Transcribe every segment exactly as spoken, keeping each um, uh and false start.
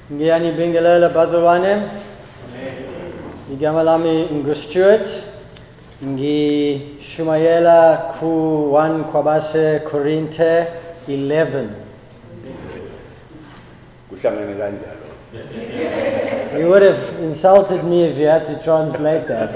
Ngiyanibingelela bazalwane. Igama lami nguStuart. Ngishumayela ku one kwabase Korinte eleven. Kuhlangene kanjalo. You would have insulted me if you had to translate that.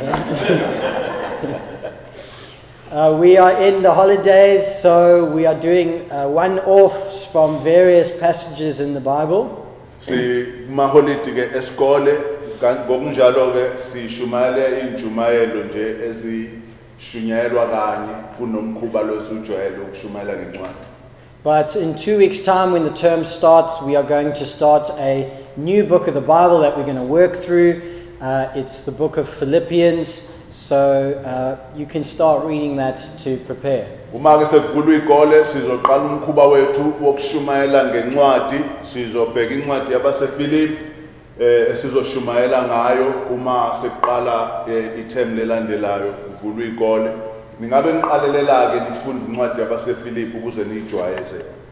uh, we are in the holidays, so we are doing uh, one-offs from various passages in the Bible. Si maholiti ke eskole ngokunjalo ke sishumayele injumayelo nje ezishunyayelwa kanye kunomkhuba losujwayele ukushumayela ngencwadi. But in two weeks' time, when the term starts, we are going to start a new book of the Bible that we're going to work through. Uh, it's the book of Philippians, so uh, you can start reading that to prepare. Uma ke sekuvulwa ikole sizoqala umkhuba wethu wokushumayela ngencwadi, sizobheka incwadi yabaseFilipi eh sizoshumayela ngayo uma seqala ithemu lelandelayo kuvulwa ikole. Ningabe niqalelela ke nifunda incwadi yabaseFilipi ukuze nijwayeze.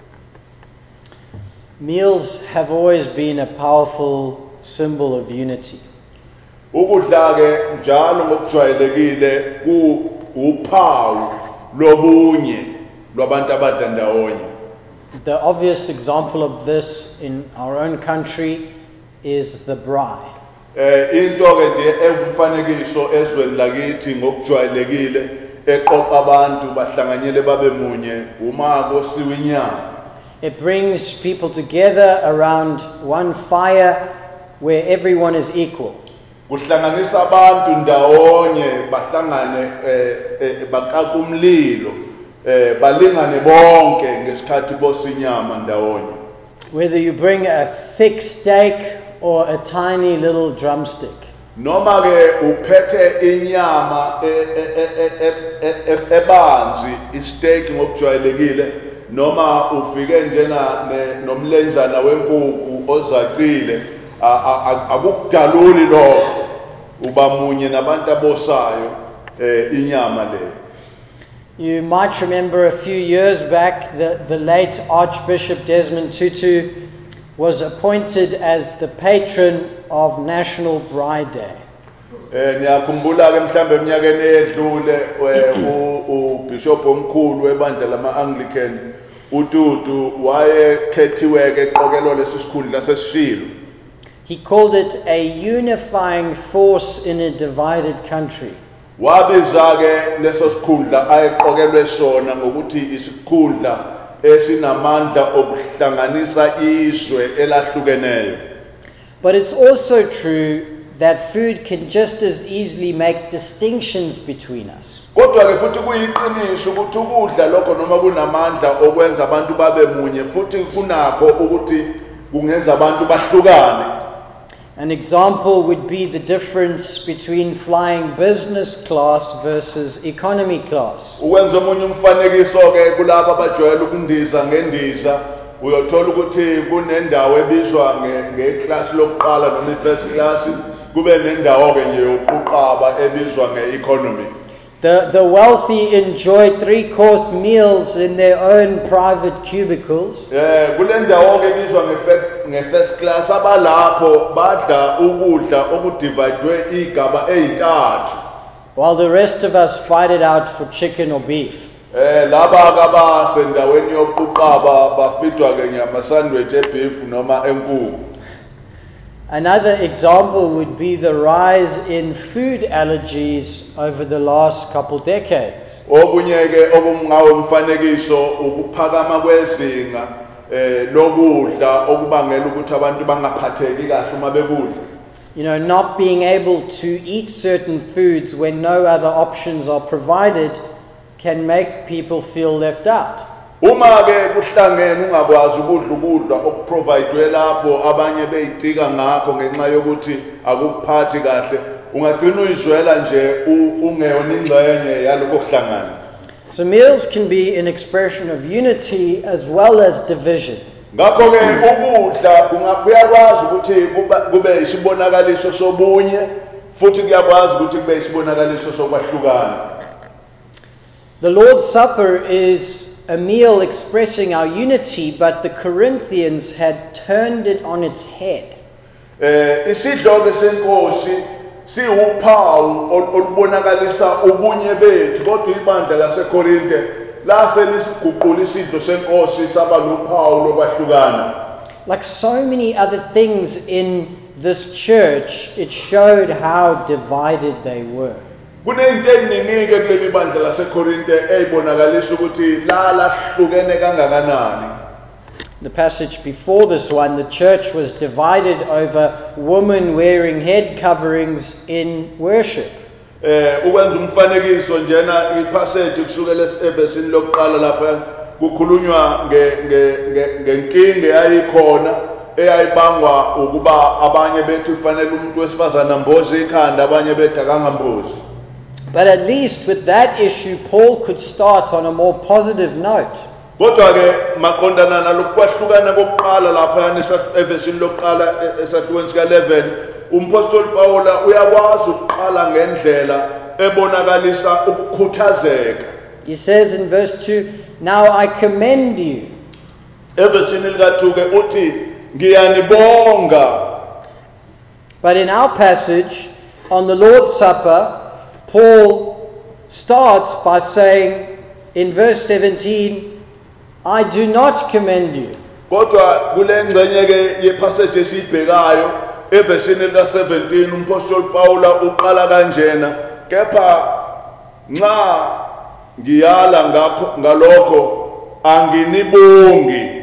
Meals have always been a powerful symbol of unity. Ukudla ke njalo ngokujwayelekile ku uphawu lobunye lwabantu abadla ndawonye. The obvious example of this in our own country is the braai. Eh into ke nje emfanekiso ezweni lakithi ngokujwayelekile eqoqa abantu bahlanganyele babe munye uma kosiwa inyama. It brings people together around one fire where everyone is equal. Kuhlanganisa abantu ndawonye bahlangane eh bakaka umlilo eh balingane bonke ngesikhathi bosinyama ndawonye. Whether you bring a thick steak or a tiny little drumstick. Noma ke uphethe inyama ebanzi isteak ngokujwayelekile noma ufike njena nomlenzana wenkukhu ozacile akukudaluli lo uba munye nabantu abosayo inyama le. You might remember a few years back that the late Archbishop Desmond Tutu was appointed as the patron of National Braai Day. Eh ngiyakhumbula ke mhlambe eminyakeni edlule uBishop omkhulu webandla lama-Anglican uTutu wayekhethiwe ke eqokelwa lesisikhundla sesishilo. He called it a unifying force in a divided country. Wabiza ke leso sikhundla ayeqokelwe sona ngokuthi isikhundla esinamandla okuhlanganisa izwe elahlukeneyo. But it's also true that food can just as easily make distinctions between us. Kodwa ke futhi kuyiqiniso ukuthi ukudla lokho noma kunamandla okwenza abantu babe munye futhi kunakho ukuthi kungenza abantu bahlukane. An example would be the difference between flying business class versus economy class. Ukwenza omunye umfanekiso ke kulabo abajwayele ukundiza ngendiza uyothola ukuthi kunendawo ebizwa ngeclass lokuqala noma ifirst class kube nendawo ke nje yokuqaba ebizwa ngeeconomy. The the wealthy enjoy three-course meals in their own private cubicles. Eh kule ndawo ke ebizwa nge-first class abalapho badla ukudla okudividwe igaba ezintathu. While the rest of us fight it out for chicken or beef. Eh laba akaba sendaweni yokuqaba bafidwa ke nyama sandwich ebeef noma enkukhu. Another example would be the rise in food allergies over the last couple decades. Okunye ke okumngawe umfanekiso ukuphakama kwezinga eh lokudla okubangela ukuthi abantu bangaphatheki kahle uma bekudla. You know, not being able to eat certain foods when no other options are provided can make people feel left out. Uma ke kuhlangene ungakwazi ukudla ukudla okuprovidwe lapho abanye beyicika ngakho ngenxa yokuthi akuphathi kahle ungagcina uyizwela nje ungeyona ingxenye yaloko kuhlangana. So meals can be an expression of unity as well as division. Ngakho ke ukudla kuyakwazi ukuthi kube isibonakaliso sobunye futhi kuyakwazi ukuthi kube isibonakaliso sokwahlukana. The Lord's Supper is a meal expressing our unity, but the Corinthians had turned it on its head. Eh isidlo ke senkosi siwuphawu olubonakalisa ubunye bethu kodwa ibandla laseKorinte lase lisiguqula isidlo senkosi saba luphawu lokwahlukana. Like so many other things in this church, it showed how divided they were. Kunezinto eziningi ke kuleli bandla laseKorinte ezibonakalisa ukuthi la lahlukene kangakanani. The passage before this one, the church was divided over women wearing head coverings in worship. Eh ukwenza umfanekiso njena ipassage kusukela eVersini lokuqala lapha kukhulunywa ngenkinga eyayikhona eyayibangwa ukuba abanye bethu kufanele umuntu wesifazana amboze ikhanda abanye bethu akangambozi. But at least with that issue, Paul could start on a more positive note. Kodwa ke maqondana nalokwahlukana kokuqala lapha eVersini lokuqala esahlukweni sika eleven umpostoli Paula uyakwazi ukuqala ngendlela ebonakalisa ukukhuthazeka. He says in verse two, "Now I commend you." eVersini lika two ke uthi ngiyanibonga. But in our passage on the Lord's Supper, Paul starts by saying in verse seventeen, "I do not commend you." Kodwa kule ngcenye ke yepassage esibhekayo eVersini lika seventeen umpostoli Paula uqala kanjena, kepha nxa ngiyala ngakho ngalokho anginibongi.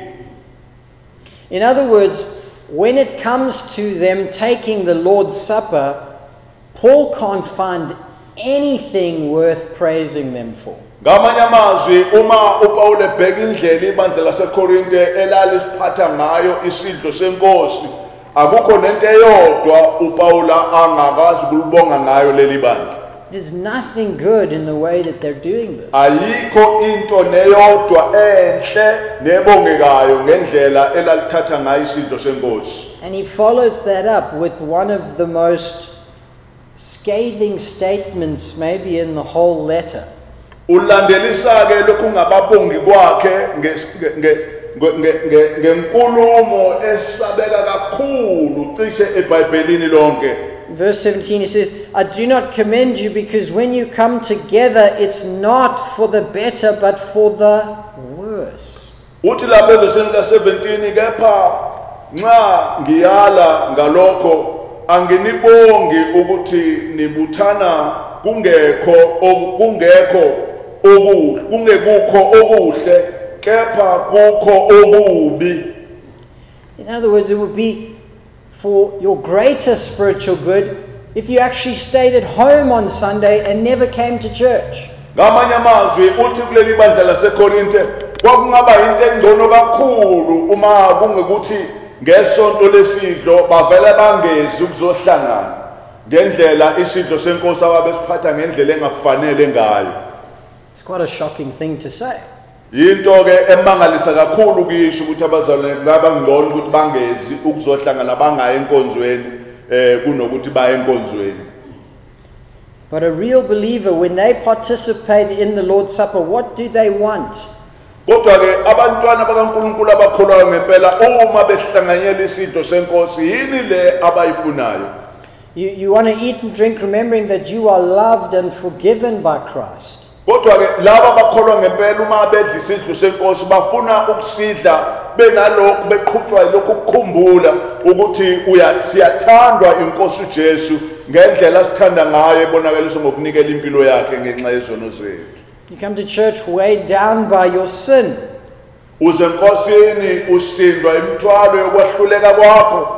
In other words, when it comes to them taking the Lord's Supper, Paul can't find anything worth praising them for. Ngamanye amazwi uma uPaul ebheka indlela ibandla laseKorinte elalisiphatha ngayo isidlo senkosi akukho nento eyodwa uPaula angakazi kulibonga ngayo leli bandla. There's nothing good in the way that they're doing this. Ayikho into neyodwa enhle nebongekayo ngendlela elalithatha ngayo isidlo senkosi. And he follows that up with one of the most scathing statements maybe in the whole letter. Ulandelisa ke lokhu ngababongi kwakhe ngenkulumo esabeka kakhulu cishe eBhayibhelini lonke. Verse seventeen, he says, "I do not commend you because when you come together, it's not for the better but for the worse." Uthi lapha eVersini ka seventeen kepha nxa ngiyala ngalokho anginibongi ukuthi nibuthana kungekho kungekho okuhle kungekukho okuhle kepha kukho okubi. In other words, it would be for your greater spiritual good if you actually stayed at home on Sunday and never came to church. Ngamanye amazwi uthi kuleli bandla laseKorinte kwakungaba into engcono kakhulu uma kungekuthi ngesonto lesidlo bavele bangezi ukuzohlangana ngendlela isidlo senkosi ababesiphatha ngendlela engafanele ngayo. It's quite a shocking thing to say. Into ke emangalisa kakhulu kisho ukuthi abazalwane ngaba ngcono ukuthi bangezi ukuzohlangana bangaye enkonzweni eh kunokuthi baye enkonzweni. But a real believer, when they participate in the Lord's Supper, what do they want? Kodwa ke abantwana bakaNkulunkulu abakholwayo ngempela uma behlanganyela isidlo senkosi yini le abayifunayo? You, you want to eat and drink remembering that you are loved and forgiven by Christ. Kodwa ke laba abakholwa ngempela uma bedla isidlo senkosi bafuna ukusidla benalokho beqhutshwa lokhu ukukhumbula ukuthi uyasiyathandwa inkosi uJesu ngendlela asithanda ngayo ebonakalisa ngokunikela impilo yakhe ngenxa yezono zethu. You come to church weighed down by your sin. Uze enkosini usindwa imithwalo yokwahluleka kwakho.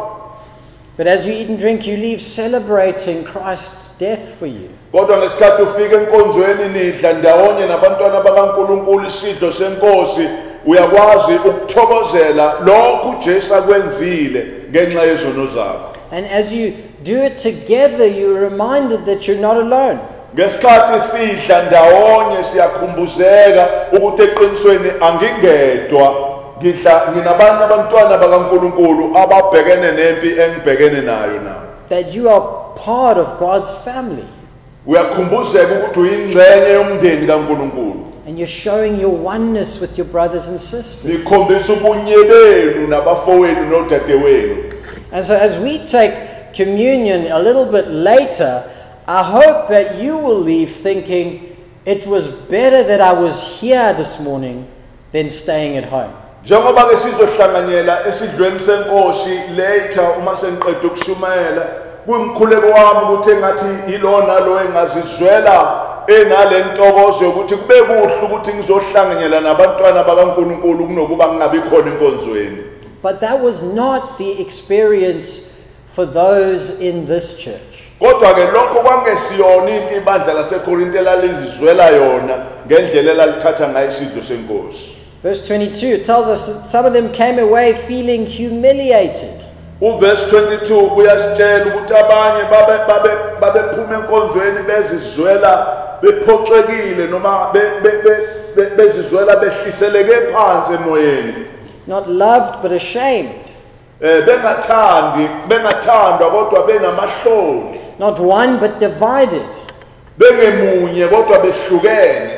But as you eat and drink, you leave celebrating Christ's death for you. Kodwa ngesikhathi ufika enkonzweni nidla ndawonye nabantwana bakaNkulunkulu isidlo senkosi uyakwazi ukuthokozela lokhu uJesu akwenzile ngenxa yezono zakho. And as you do it together, you're reminded that you're not alone. Ngesikhathi sidla ndawonye siyakhumbuzeka ukuthi eqinisweni angingedwa ngidla nginabanye abantwana bakaNkulunkulu ababhekene nempi engibhekene nayo na. That you are part of God's family. Uyakhumbuzeka ukuthi uyingxenye yomndeni kaNkulunkulu. And you're showing your oneness with your brothers and sisters. Nikhombisa ubunye benu nabafowenu nodadewenu. And so as we take communion a little bit later, I hope that you will leave thinking it was better that I was here this morning than staying at home. Njengoba ke sizohlanganyela esidlweni senkosi later uma seniqeda ukushumayela kumkhuleko wami ukuthi engathi ilona lo engazizwela enale ntokozo yokuthi kube kuhle ukuthi ngizohlanganyela nabantwana bakaNkuluNkulu kunokuba ngingabi khona enkonzweni. But that was not the experience for those in this church. Kodwa ke lokho kwangesiyona into ibandla laseKorinte elalizizwela yona ngendlela elalithatha ngayo isidlo senkosi. Verse twenty-two, it tells us that some of them came away feeling humiliated. Uverse twenty-two kuyasitshela ukuthi abanye babe babe babephuma enkonzweni bezizwela bephoxekile noma bezizwela behliseleke phansi emoyeni. Not loved but ashamed. Eh bengathandi bengathandwa kodwa benamahloni. Not one but divided. Bengemunye kodwa behlukene.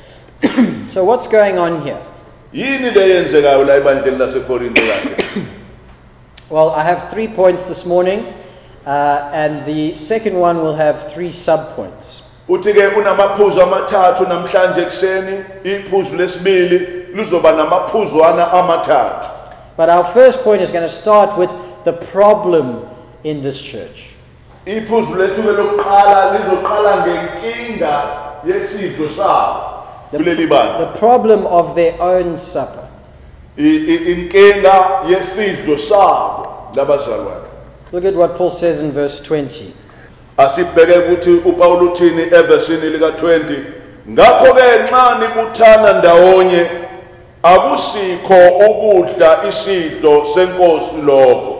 So what's going on here? Yini leyenzekayo la ebandleni laseKorinte yakhe? Well, I have three points this morning, uh, and the second one will have three sub-points. Uthi ke unamaphuzu amathathu namhlanje ekseni iphuzu lesibili luzoba namaphuzwana amathathu. But our first point is going to start with the problem in this church. Iphuzu lethu lokuqala lizoqala ngenkinga yesidlo sabo kuleli bandla. The problem of their own supper. Inkinga yesidlo sabo labazalwane. Look at what Paul says in verse twenty. Asibheke ukuthi uPaul uthini eversini lika twenty. Ngakho ke nxa nibuthana ndawonye akusikho ukudla isidlo senkosi lokho.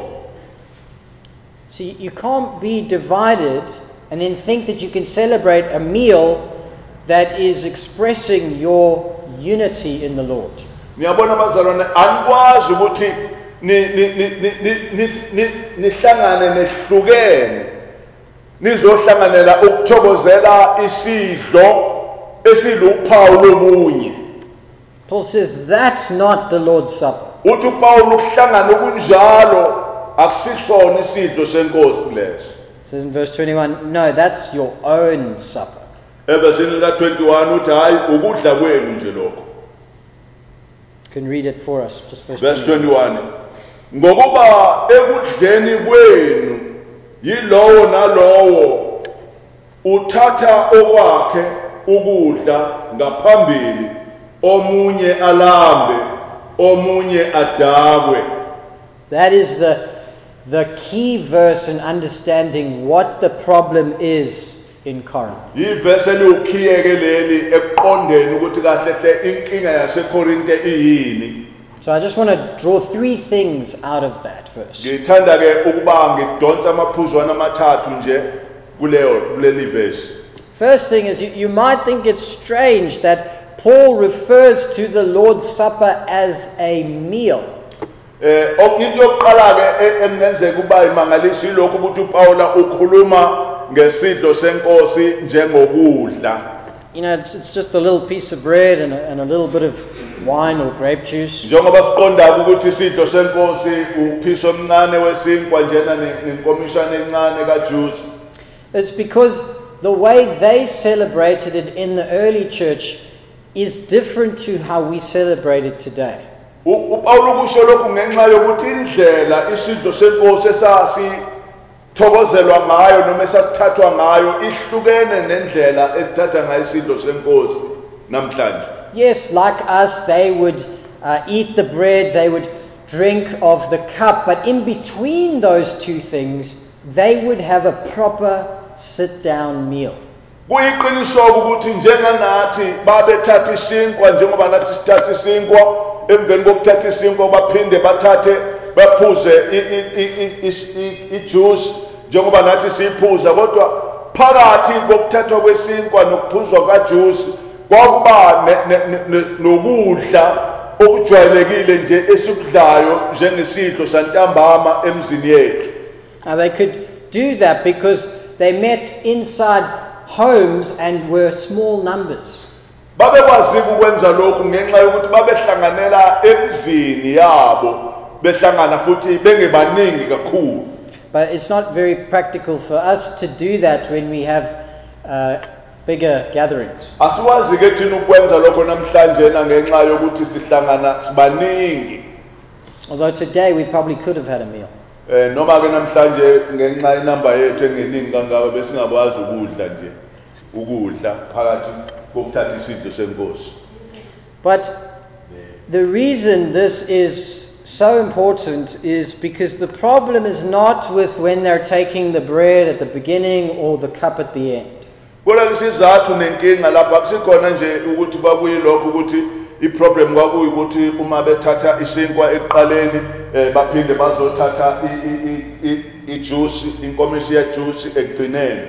See, you can't be divided and then think that you can celebrate a meal that is expressing your unity in the Lord. Ngiyabona bazalwane anikwazi ukuthi ni ni ni nihlangane nehlukene nizohlanganela ukuthokozela isidlo esiluphawu lobunye. Paul says that's not the Lord's Supper. Uthi uPaul ukuhlangana okunjalo akusisona isidlo senkosi leso. It says in verse twenty-one, no, that's your own supper. Eversini lika twenty-one uthi hayi ukudla kwenu nje lokho. You can read it for us, just verse, verse twenty-one. Ngokuba ekudleni kwenu yilowo nalowo uthatha okwakhe ukudla ngaphambili omunye alambe omunye adakwe. That is the the key verse in understanding what the problem is in Corinth. Yiverse eliukhiyeke leli ekuqondeni ukuthi kahle hle inkinga yaseKorinte iyini. So I just want to draw three things out of that verse. Ngithanda ke ukuba ngidonsa amaphuzwana amathathu nje kuleyo kuleli verse. First thing is you, you might think it's strange that Paul refers to the Lord's Supper as a meal. Eh into yokuqala ke emenzeka kuba imangaliso ilokhu ukuthi uPaul ukhuluma ngesidlo senkosi njengokudla. You know, it's, it's just a little piece of bread and a, and a little bit of wine or grape juice. Njengoba siqonda ukuthi isidlo senkosi uphiso omncane wesinkwa njena nenkomishana encane kajuice. It's because the way they celebrated it in the early church is different to how we celebrate it today. uPaul kusho lokhu ngenxa yokuthi indlela isidlo senkosi esasi thokozelwa ngayo noma esasithathwa ngayo ihlukene nendlela esithatha ngayo isidlo senkosi namhlanje. Yes, like us, they would uh, eat the bread, they would drink of the cup, but in between those two things, they would have a proper sit-down meal. Kuyiqiniso ukuthi njenganathi babethatha isinkwa njengoba nathi sithatha isinkwa emveni kokuthatha isinkwa baphinde bathathe baphuze ijuice njengoba nathi siphuza kodwa phakathi kokuthathwa kwesinkwa nokuphuzwa kajuice kwakuba nokudla okujwayelekile nje esikudlayo njengesidlo santambama emzini yethu. Now they could do that because they met inside homes and were small numbers. Babekwazi ukwenza lokhu ngenxa yokuthi babehlanganela emzini yabo behlangana futhi bengebaningi kakhulu. But it's not very practical for us to do that when we have uh, bigger gatherings. Asiwazi ke thina ukwenza lokho namhlanje na ngenxa yokuthi sihlangana sibaningi. Although today we probably could have had a meal. Eh noma ke namhlanje ngenxa inamba yethu engeningi kangaka besingakwazi ukudla nje ukudla phakathi kokuthatha isidlo senkosi. But the reason this is so important is because the problem is not with when they're taking the bread at the beginning or the cup at the end. Kodwa isizathu nenkinga lapha kusikhona nje ukuthi kwakuyilokho ukuthi iproblem kwakuyikuthi uma bethatha isinkwa ekuqaleni baphinde bazothatha ijuice inkomishi yejuice ekugcineni.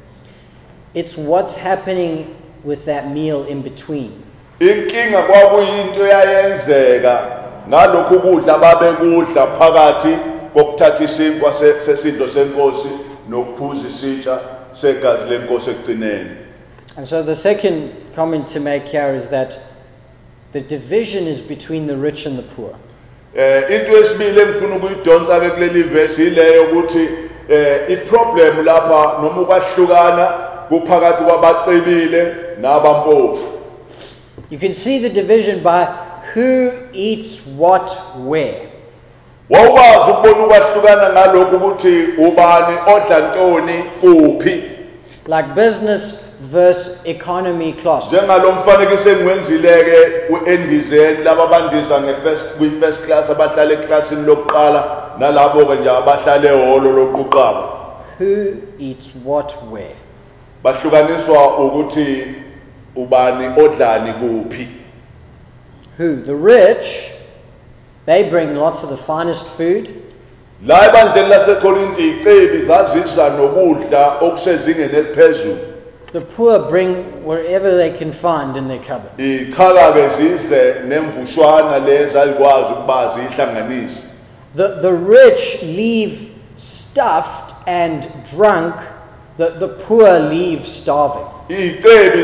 It's what's happening with that meal in between. Inkinga kwakuyinto yayenzeka ngalokhu kudla babekudla phakathi kokuthatha isinkwa sesidlo senkosi nokuphuza isitsha segazi lenkosi ekugcineni. And so the second comment to make here is that the division is between the rich and the poor. Eh into esibili engifuna ukuyidonsa ke kuleli verse ileyo ukuthi eh iproblem lapha noma ukwahlukana kuphakathi kwabacebile nabampofu. You can see the division by who eats what where. Wawuwazi ukubona ukwahlukana ngalokho ukuthi ubani odla ntoni kuphi. Like business versus economy class. Njengalo mfanekiso engiwenzileke uEndizeni laba bandiza ngefirst kwi first class abahlala eclassini lokuqala nalabo ke nje abahlala ehholo lokuqaba. Who eats what where? Bahlukaniswa ukuthi ubani odlani kuphi. Who? The rich, they bring lots of the finest food. La ebandleni laseKorinti icebi zazisa nokudla okusezingeni eliphezulu. The poor bring wherever they can find in their cupboard. Ichaka ke zize nemvushwana lezi alikwazi ukuba zihlanganise. The the rich leave stuffed and drunk. The the poor leave starving. Icebi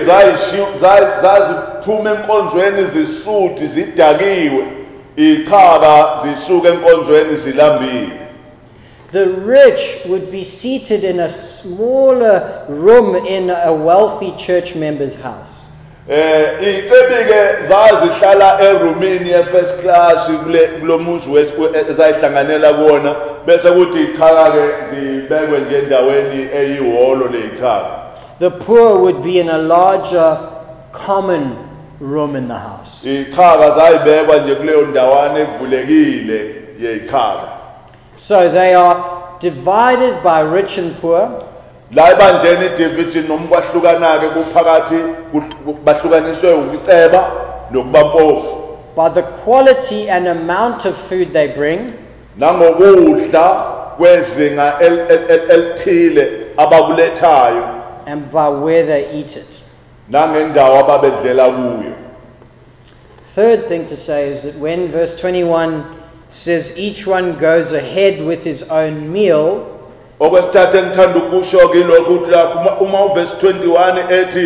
zaziphuma enkonzweni zisuthi zidakiwe. Ichaka zisuka enkonzweni zilambile. The rich would be seated in a smaller room in a wealthy church member's house. Eh icebi ke zazihlala erumini ye first class kule kulomuzi wesayihlanganela kuona bese kuthi ichaka ke zibekwe nje endaweni eyihholo leyichaka. The poor would be in a larger common room in the house. Ichaka zayibekwa nje kuleyo ndawana evulekile yeyichaka. So they are divided by rich and poor. La ebandleni division nomkwahlukana ke kuphakathi bahlukaniswe ukuceba nokubampofu. By the quality and amount of food they bring. Nangokudla kwezinga elithile abakulethayo. And by where they eat it. Nangendawo ababedlela kuyo. Third thing to say is that when verse twenty-one says each one goes ahead with his own meal, okwesithathu engithanda ukusho ke lokho ukuthi uma uverse twenty-one ethi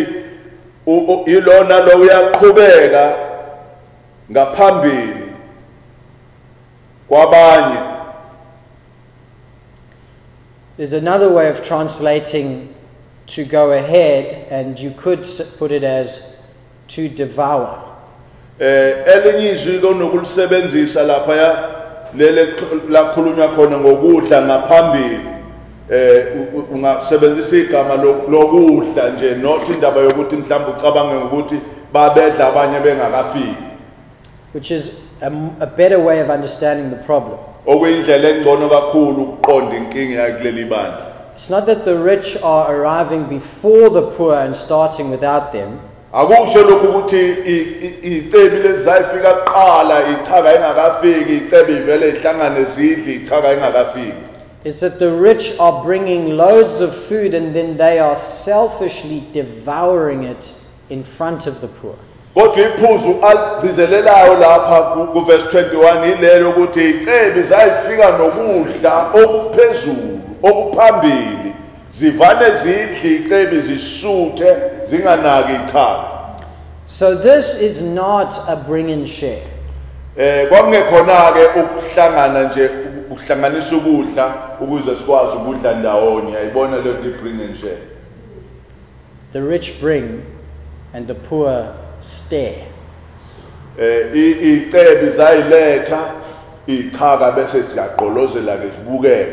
ilona lo uyaqhubeka ngaphambili kwabanye. There's another way of translating to go ahead, and you could put it as to devour. Eh elinye izwi konokulisebenzisa lapha ya lele lakhulunywa khona ngokudla ngaphambili. Eh ungasebenzisa igama lokudla nje not indaba yokuthi mhlawumbe ucabange ukuthi babedla abanye bengakafiki. Which is a, a better way of understanding the problem. Okuyindlela engcono kakhulu ukuqonda inkinga yakuleli bandla. It's not that the rich are arriving before the poor and starting without them. Akusho lokhu ukuthi icebi lezayifika kuqala ichaka engakafiki icebi ivele ihlangane zidli ichaka engakafiki. It's that the rich are bringing loads of food and then they are selfishly devouring it in front of the poor. Kodwa iphuzu alizelelayo lapha ku verse twenty-one ilelo ukuthi icebi zayifika nokudla okuphezulu okuphambili zivane zidli icebi zisuthe zinganaki ichaka. So this is not a bring and share. eh kwakungekhona ke ukuhlangana nje ukuhlanganisa ukudla ukuze sikwazi ukudla ndawonye ayibona le nto bring and share. The rich bring and the poor stare. Eh icebi zayiletha ichaka bese siyaqolozela ke sibukele.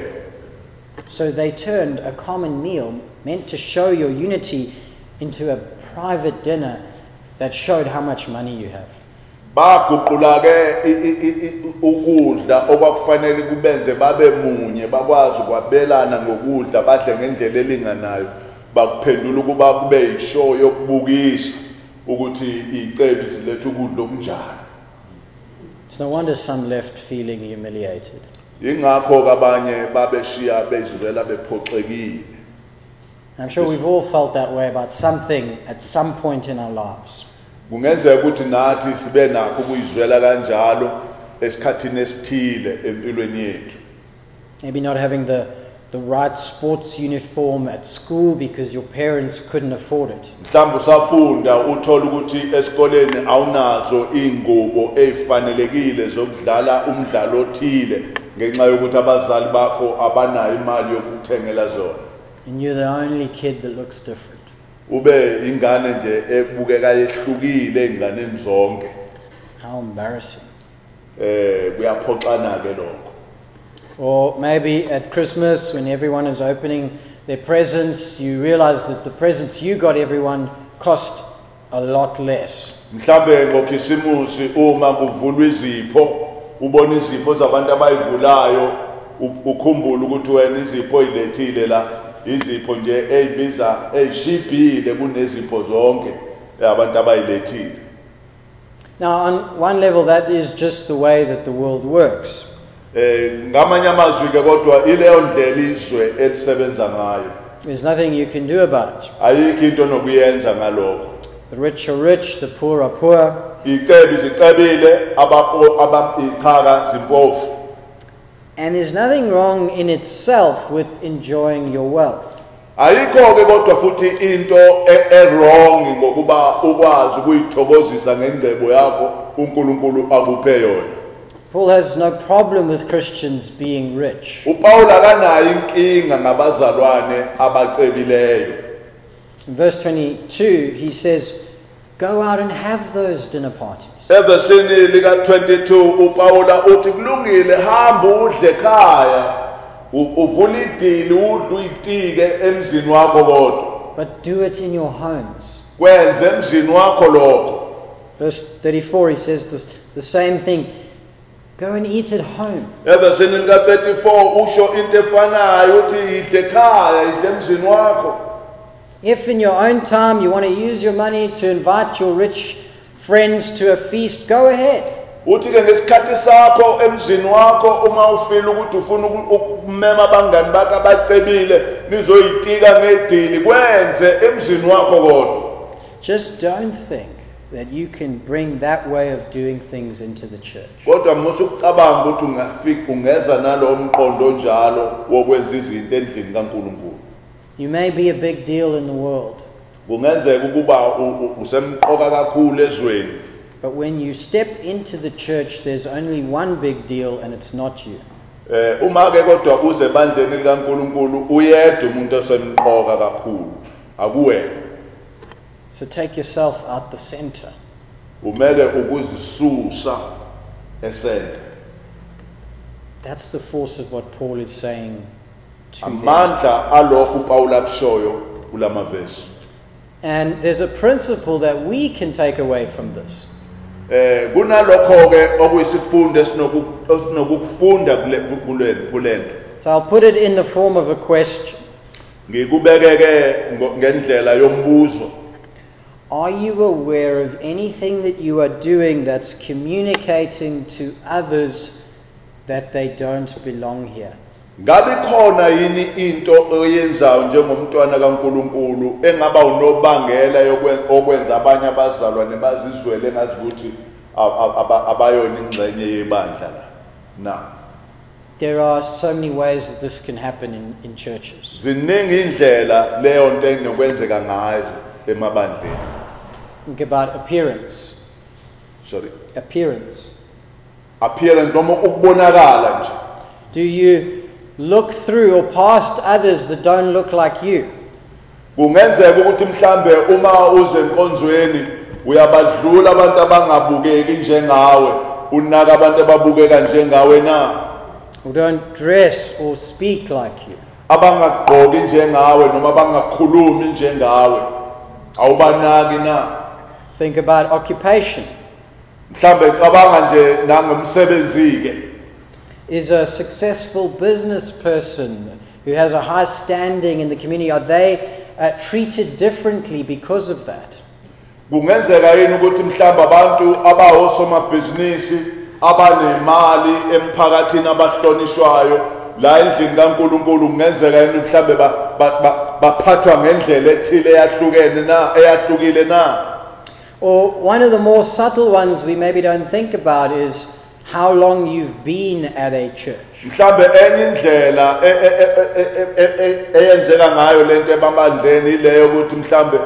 So they turned a common meal meant to show your unity into a private dinner that showed how much money you have. Baguqula ke ukudla okwakufanele kubenze babe munye bakwazi kwabelana ngokudla badle ngendlela elinganayo bakuphendula ukuba kube yishow yokubukisa ukuthi icebi ziletha ukudla okunjani. It's no wonder some left feeling humiliated. Ingakho kabanye babeshiya bezilela bephoxekile. I'm sure we've all felt that way about something at some point in our lives. Kungenzeka ukuthi nathi sibe nakho ukuyizwela kanjalo esikhathini esithile empilweni yethu. Maybe not having the the right sports uniform at school because your parents couldn't afford it. Mhlawumbe usafunda uthola ukuthi esikoleni awunazo ingubo ezifanelekile zokudlala umdlalo othile ngenxa yokuthi abazali bakho abanayo imali yokuthengela zona. And you're the only kid that looks different. Ube ingane nje ebukeka yehlukile inganeni zonke. How embarrassing. Eh kuyaphoxana ke lokho. Or maybe at Christmas when everyone is opening their presents, you realize that the presents you got everyone cost a lot less. Mhlambe ngoKhisimusi uma kuvulwa izipho ubona izipho zabantu abayivulayo ukukhumbula ukuthi wena izipho izilethile la izipho nje ezibiza ezishibhile kunezipho zonke abantu abayilethile. Now on one level that is just the way that the world works. Eh ngamanye amazwi ke kodwa ileyo ndlela izwe elisebenza ngayo. There's nothing you can do about it. Ayikho into nokuyenza ngalokho. The rich are rich, the poor are poor. Icebi zicebile abapo abayichaka zimpofu. And there's nothing wrong in itself with enjoying your wealth. Ayikho ke kodwa futhi into e-wrong ngokuba ukwazi ukuyithokozisa ngengcebo yakho uNkulunkulu akuphe yona. Paul has no problem with Christians being rich. uPaul akanayo inkinga ngabazalwane abacebileyo. In verse twenty-two he says, go out and have those dinner parties. Evesini lika twenty-two uPaul uthi kulungile hamba udle ekhaya uvule idili udle uyitike emzini wakho kodwa. But do it in your homes. Kwenze emzini wakho lokho. Verse thirty-four he says this, the same thing. Go and eat at home. Evesini lika thirty-four usho into efanayo uthi idle ekhaya idle emzini wakho. If in your own time you want to use your money to invite your rich friends to a feast, go ahead. Uthi ke ngesikhathi sakho emzini wakho uma ufila ukuthi ufuna ukumema abangani bakho abacebile nizoyitika ngedili kwenze emzini wakho kodwa. Just don't think that you can bring that way of doing things into the church. Kodwa musukucabanga ukuthi ungafika ungeza nalo umqondo njalo wokwenza izinto endlini kaNkulunkulu. You may be a big deal in the world. Kungenzeka ukuba usemqoka kakhulu ezweni. But when you step into the church, there's only one big deal, and it's not you. Eh uma ke kodwa uze bandleni likaNkulunkulu uyedwa umuntu osemqoka kakhulu akuwena. So take yourself out the center. Umele ukuzisusa esenta. That's the force of what Paul is saying to them. Amandla alokhu uPaul akushoyo kulama verse. And there's a principle that we can take away from this. Eh kunalokho ke okuyisifundo esinokukufunda kule kulento. So I'll put it in the form of a question. Ngikubekeke ngendlela yombuzo. Are you aware of anything that you are doing that's communicating to others that they don't belong here? Ngabe khona yini into oyenzayo njengomntwana kaNkulunkulu engaba unobangela yokwenza abanye abazalwane bazizwele ngazi ukuthi abayona ingxenye yebandla la? Now there are so many ways that this can happen in, in churches. Ziningi indlela leyo nto enokwenzeka ngayo emabandleni. Think about appearance. Sorry. Appearance. appearance noma ukubonakala nje. Do you look through or past others that don't look like you? Kungenzeka ukuthi mhlambe uma uze enkonzweni uyabadlula abantu abangabukeki njengawe, unaka abantu ababukeka njengawe na. Who don't dress or speak like you? Abangagqoki njengawe noma abangakhulumi njengawe. Awubanaki na. Think about occupation. Mhlambe cabanga nje nangomsebenzi ke. Is a successful business person who has a high standing in the community, are they uh, treated differently because of that? Kungenzeka yini ukuthi mhlamba abantu abahosomabhizinisi abanemali emphakathini abahlonishwayo la endlini kaNkulunkulu kungenzeka yini mhlambe baphathwa ngendlela ethile eyahlukene na eyahlukile na? Or one of the more subtle ones we maybe don't think about is how long you've been at a church. Mhlambe enye indlela eyenzeka ngayo lento ebamandleni ileyo ukuthi mhlambe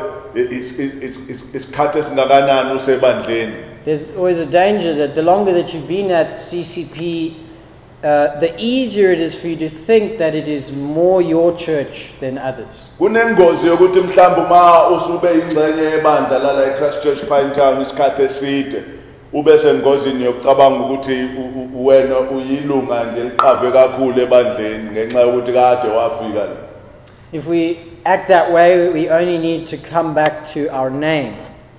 isikhathi esingakanani usebandleni. There's always a danger that the longer that you've been at C C P, uh, the easier it is for you to think that it is more your church than others. Kunengozi yokuthi mhlambe uma usube ingcenye yebandla lala eChristchurch Pinetown isikhathi eside ube sengozini yokucabanga ukuthi wena uyilunga nje liqave kakhulu ebandleni ngenxa yokuthi kade wafika la. If we act that way, we only need to come back to our name.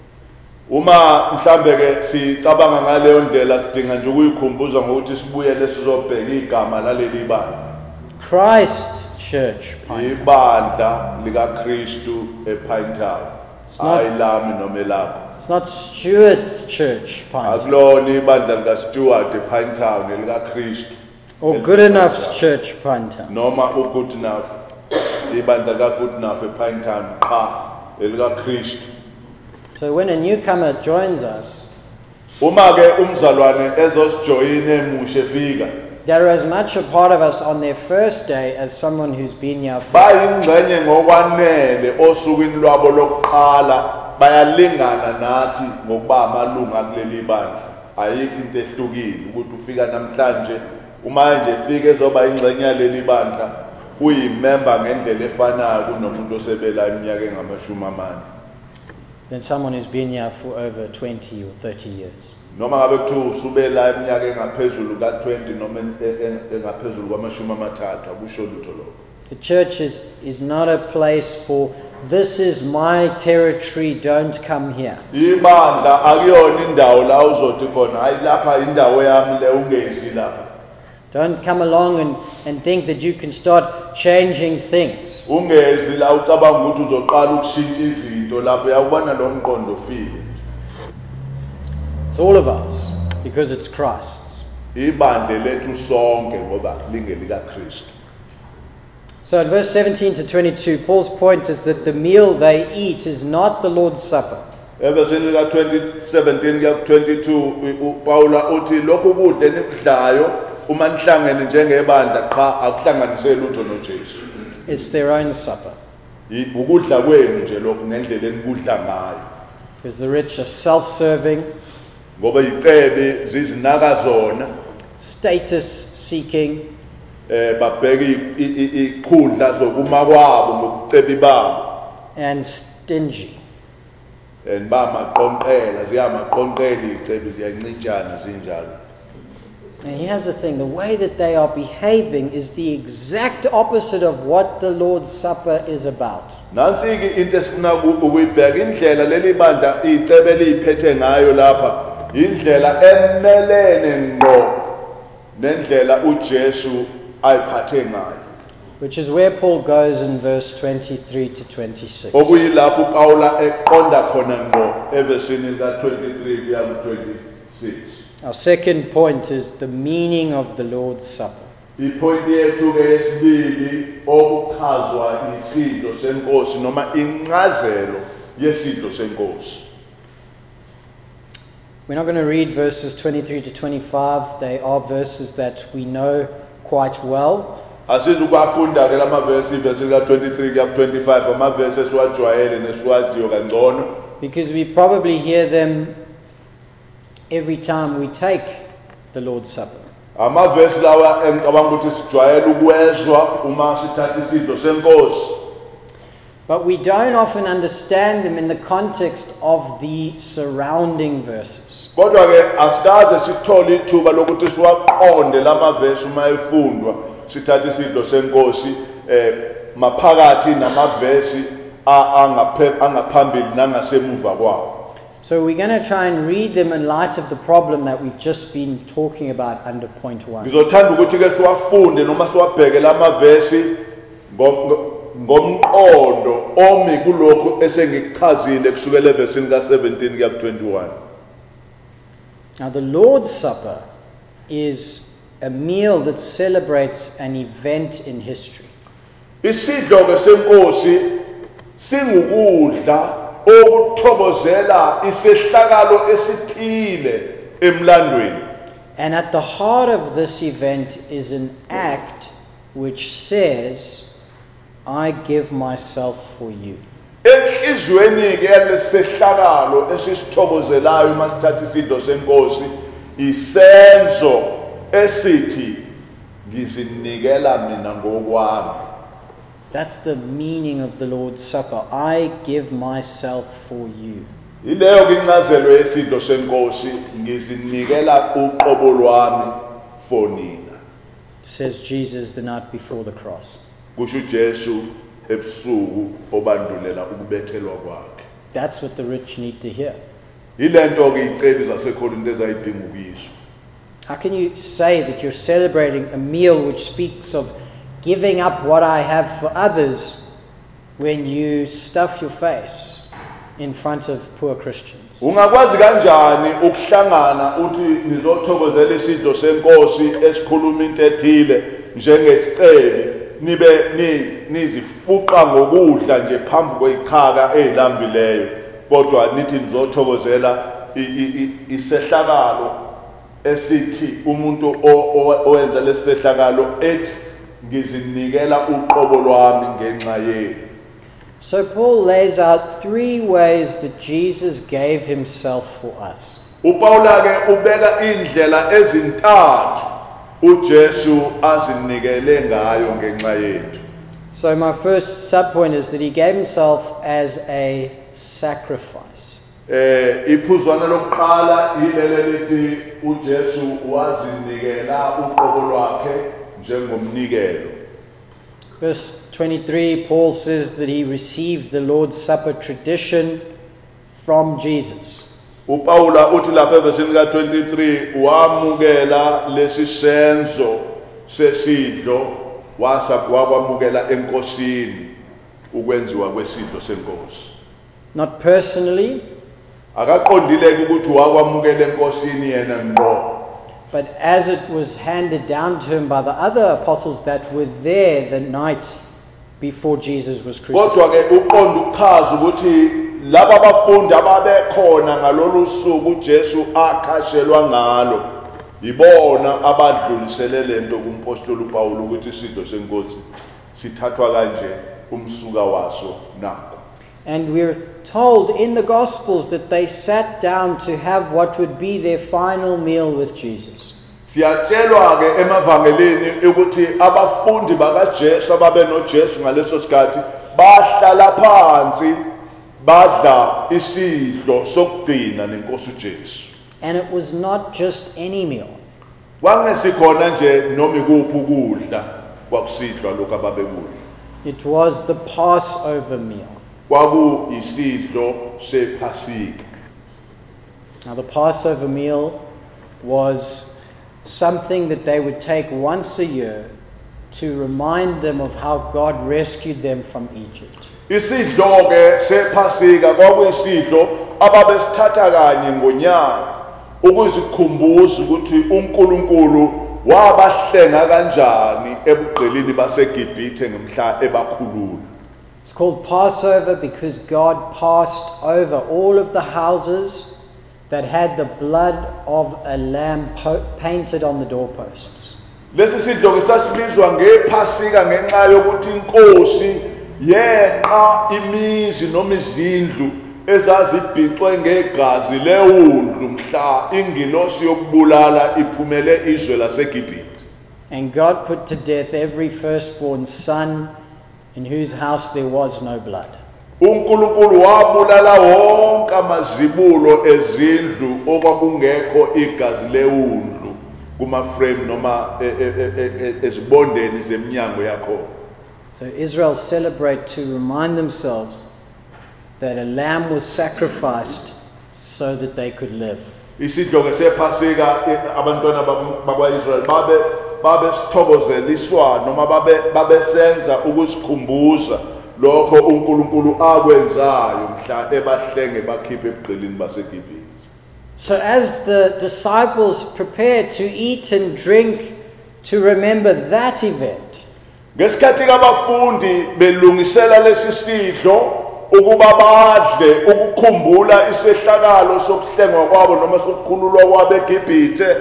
Uma mhlambe ke sicabanga ngaleyo ndlela sidinga nje ukuyikhumbuza ngokuthi sibuyele sizobheka igama laleli bandla. Christ Church Pinetown. Ibandla likaKristu ePinetown. Hayi lami noma elakho. It's not Stuart's Church Pinetown. Akulona ibandla likaStuart ePinetown elikaKristu. Or Good Enough's Church Pinetown. Noma uGood Enough. Ibandla likaGood Enough ePinetown qha elikaKristu. So when a newcomer joins us, uma ke umzalwane ezosijoyina emusha efika, they're as much a part of us on their first day as someone who's been here for. Bayingxenye ngokwanele osukwini lwabo lokuqala, bayalingana nathi ngokuba amalunga kuleli bandla. Ayikho into ehlukile ukuthi ufika namhlanje uma nje fike ezoba ingxenye yaleli bandla uyimember ngendlela efanayo kunomuntu osebela iminyaka engamashumi amane. Than someone who's been here for over twenty or thirty years. Noma ngabe kuthiwa usubela iminyaka engaphezulu ka-twenty noma engaphezulu kwamashumi amathathu akusho lutho lokho. The church is, is not a place for, this is my territory, don't come here. Ibandla akuyona indawo la uzothi khona hayi lapha indawo yami le ungezi lapha. Don't come along and, and think that you can start changing things. Ungezi la ucabanga ukuthi uzoqala ukushintsha izinto lapho yakubona lo mqondo ufile. It's all of us because it's Christ's. Ibandla lethu sonke ngoba lingelikaKristu. So in verse seventeen to twenty-two, Paul's point is that the meal they eat is not the Lord's Supper. Evesini ka twenty seventeen ka twenty-two Paula uthi lokhu kudla enikudlayo uma nihlangene njengebandla qha akuhlanganiseli utho noJesu. It's their own supper. Ukudla kwenu nje lokhu ngendlela enikudla ngayo. Because the rich are self-serving, ngoba icebe zizinaka zona, status seeking, eh babheka ikhundla zokuma kwabo ngokuceba ibabo, and stingy. And bamaqonqela ziyamaqonqela icebe ziyancintshana zinjalo. And here's the thing, the way that they are behaving is the exact opposite of what the Lord's Supper is about. Nansi ke into esifuna ukuyibheka indlela leli bandla icebe liphethe ngayo lapha indlela emelene ngqo nendlela uJesu ayiphathe ngayo. Which is where Paul goes in verse twenty-three to twenty-six. Okuyilapho uPaula eqonda khona ngqo evesini ka twenty-three kuya ku twenty-six. Our second point is the meaning of the Lord's Supper. Ipoint yethu ke yesibili okuchazwa isidlo senkosi noma incazelo yesidlo senkosi. We're not going to read verses twenty-three to twenty-five. They are verses that we know quite well. Asizukufunda ke lama verse verse ka twenty-three kuya ku twenty-five ama verse esiwajwayele nesiwaziyo kangcono. Because we probably hear them every time we take the Lord's Supper. Amavesi lawa engicabanga ukuthi sijwayele ukwezwa uma sithatha isidlo senkosi. But we don't often understand them in the context of the surrounding verses. Kodwa ke asikaze sithole ithuba lokuthi siwaqonde lamavesi uma efundwa sithatha isidlo senkosi eh maphakathi namavesi angaphambili nangasemuva kwawo. So we're going to try and read them in light of the problem that we've just been talking about under point one. Ngizothanda ukuthi ke siwafunde noma siwabheke lamavesi ngomqondo omi kulokho esengikuchazile kusukela evesini ka seventeen kuya ku twenty-one. Now the Lord's Supper is a meal that celebrates an event in history. Isidlo ke senkosi singukudla okuthokozela isehlakalo esithile emlandweni. And at the heart of this event is an act which says, I give myself for you. Enhlizweni ke yalesehlakalo esisithokozelayo masithatha isidlo senkosi isenzo esithi ngizinikela mina ngokwami. That's the meaning of the Lord's Supper. I give myself for you. Ileyo incazelo yesidlo senkosi ngizinikela uqobo lwami for nina. Says Jesus the night before the cross. Kusho uJesu ebusuku obandlulela ukubethelwa kwakhe. That's what the rich need to hear. Ilento ke icebi zaseKorinte ezayidinga ukuyizwa. How can you say that you're celebrating a meal which speaks of giving up what I have for others when you stuff your face in front of poor Christians? Ungakwazi kanjani ukuhlangana uthi nizothokozela isidlo senkosi esikhuluma into ethile njengesicebi nibe nizifuqa ngokudla nje phambi kweyichaka ezilambileyo kodwa nithi nizothokozela isehlakalo esithi umuntu owenza lesehlakalo ethi ngizinikela uqobo lwami ngenxa yenu. So Paul lays out three ways that Jesus gave himself for us. uPaula ke ubeka indlela ezintathu uJesu azinikele ngayo ngenxa yethu. So my first subpoint is that he gave himself as a sacrifice. Eh iphuzwana lokuqala ilele lithi uJesu wazinikela uqobo lwakhe njengomnikelo. Verse twenty-three, Paul says that he received the Lord's Supper tradition from Jesus. uPaula uthi lapha evesini ka twenty-three wamukela lesisenzo sesidlo wakwamukela enkosini ukwenziwa kwesidlo senkosi. Not personally, akaqondile ukuthi wakwamukela enkosini yena ngqo, but as it was handed down to him by the other apostles that were there the night before Jesus was crucified. kodwa ke uqonda ukuchaza ukuthi laba abafundi ababekhona ngalolu suku uJesu akhashelwa ngalo ibona abadlulisele lento kumpostoli uPaul ukuthi isidlo senkosi sithathwa kanje umsuka waso nakho. And we're told in the Gospels that they sat down to have what would be their final meal with Jesus. Siyatshelwa ke emavangelini ukuthi abafundi bakaJesu ababe noJesu ngaleso sikhathi bahlala phansi badla isidlo sokugcina nenkosi uJesu. And it was not just any meal. Wangesikhona nje noma ikuphi ukudla kwakusidlwa lokho ababekudla. It was the Passover meal. Kwaku isidlo sePhasika. Now the Passover meal was something that they would take once a year to remind them of how God rescued them from Egypt. Isidlo ke sePhasika kwakuyisidlo ababesithatha kanye ngonyaka ukuzikhumbuza ukuthi uNkulunkulu wabahlenga kanjani ebugqilini baseGibhithe ngemhla ebakhulula. It's called Passover because God passed over all of the houses that had the blood of a lamb po- painted on the doorposts. Lesi sidlo ke sasibizwa ngePhasika ngenxa yokuthi inkosi yenqa imizi noma izindlu ezazibhixwe ngegazi leundlu mhla ingilosi yokubulala iphumele izwe laseGibhithe. And God put to death every firstborn son in whose house there was no blood. uNkulunkulu wabulala wonke amazibulo ezindlu okwakungekho igazi leundlu kuma-frame noma ezibondeni zeminyango yakho. So Israel celebrate to remind themselves that a lamb was sacrificed so that they could live. Isidlo ke sephasika abantwana bakwa-Israyeli babe babe sithokozeliswa noma babe babesenza ukusikhumbuza lokho uNkulunkulu akwenzayo mhla ebahlenge bakhiphe ebugqilini baseGibhithe. So as the disciples prepared to eat and drink to remember that event, ngesikhathi abafundi belungisela lesi sidlo ukuba badle ukukhumbula isehlakalo sokuhlengwa kwabo noma sokukhululwa kwabo eGibhithe,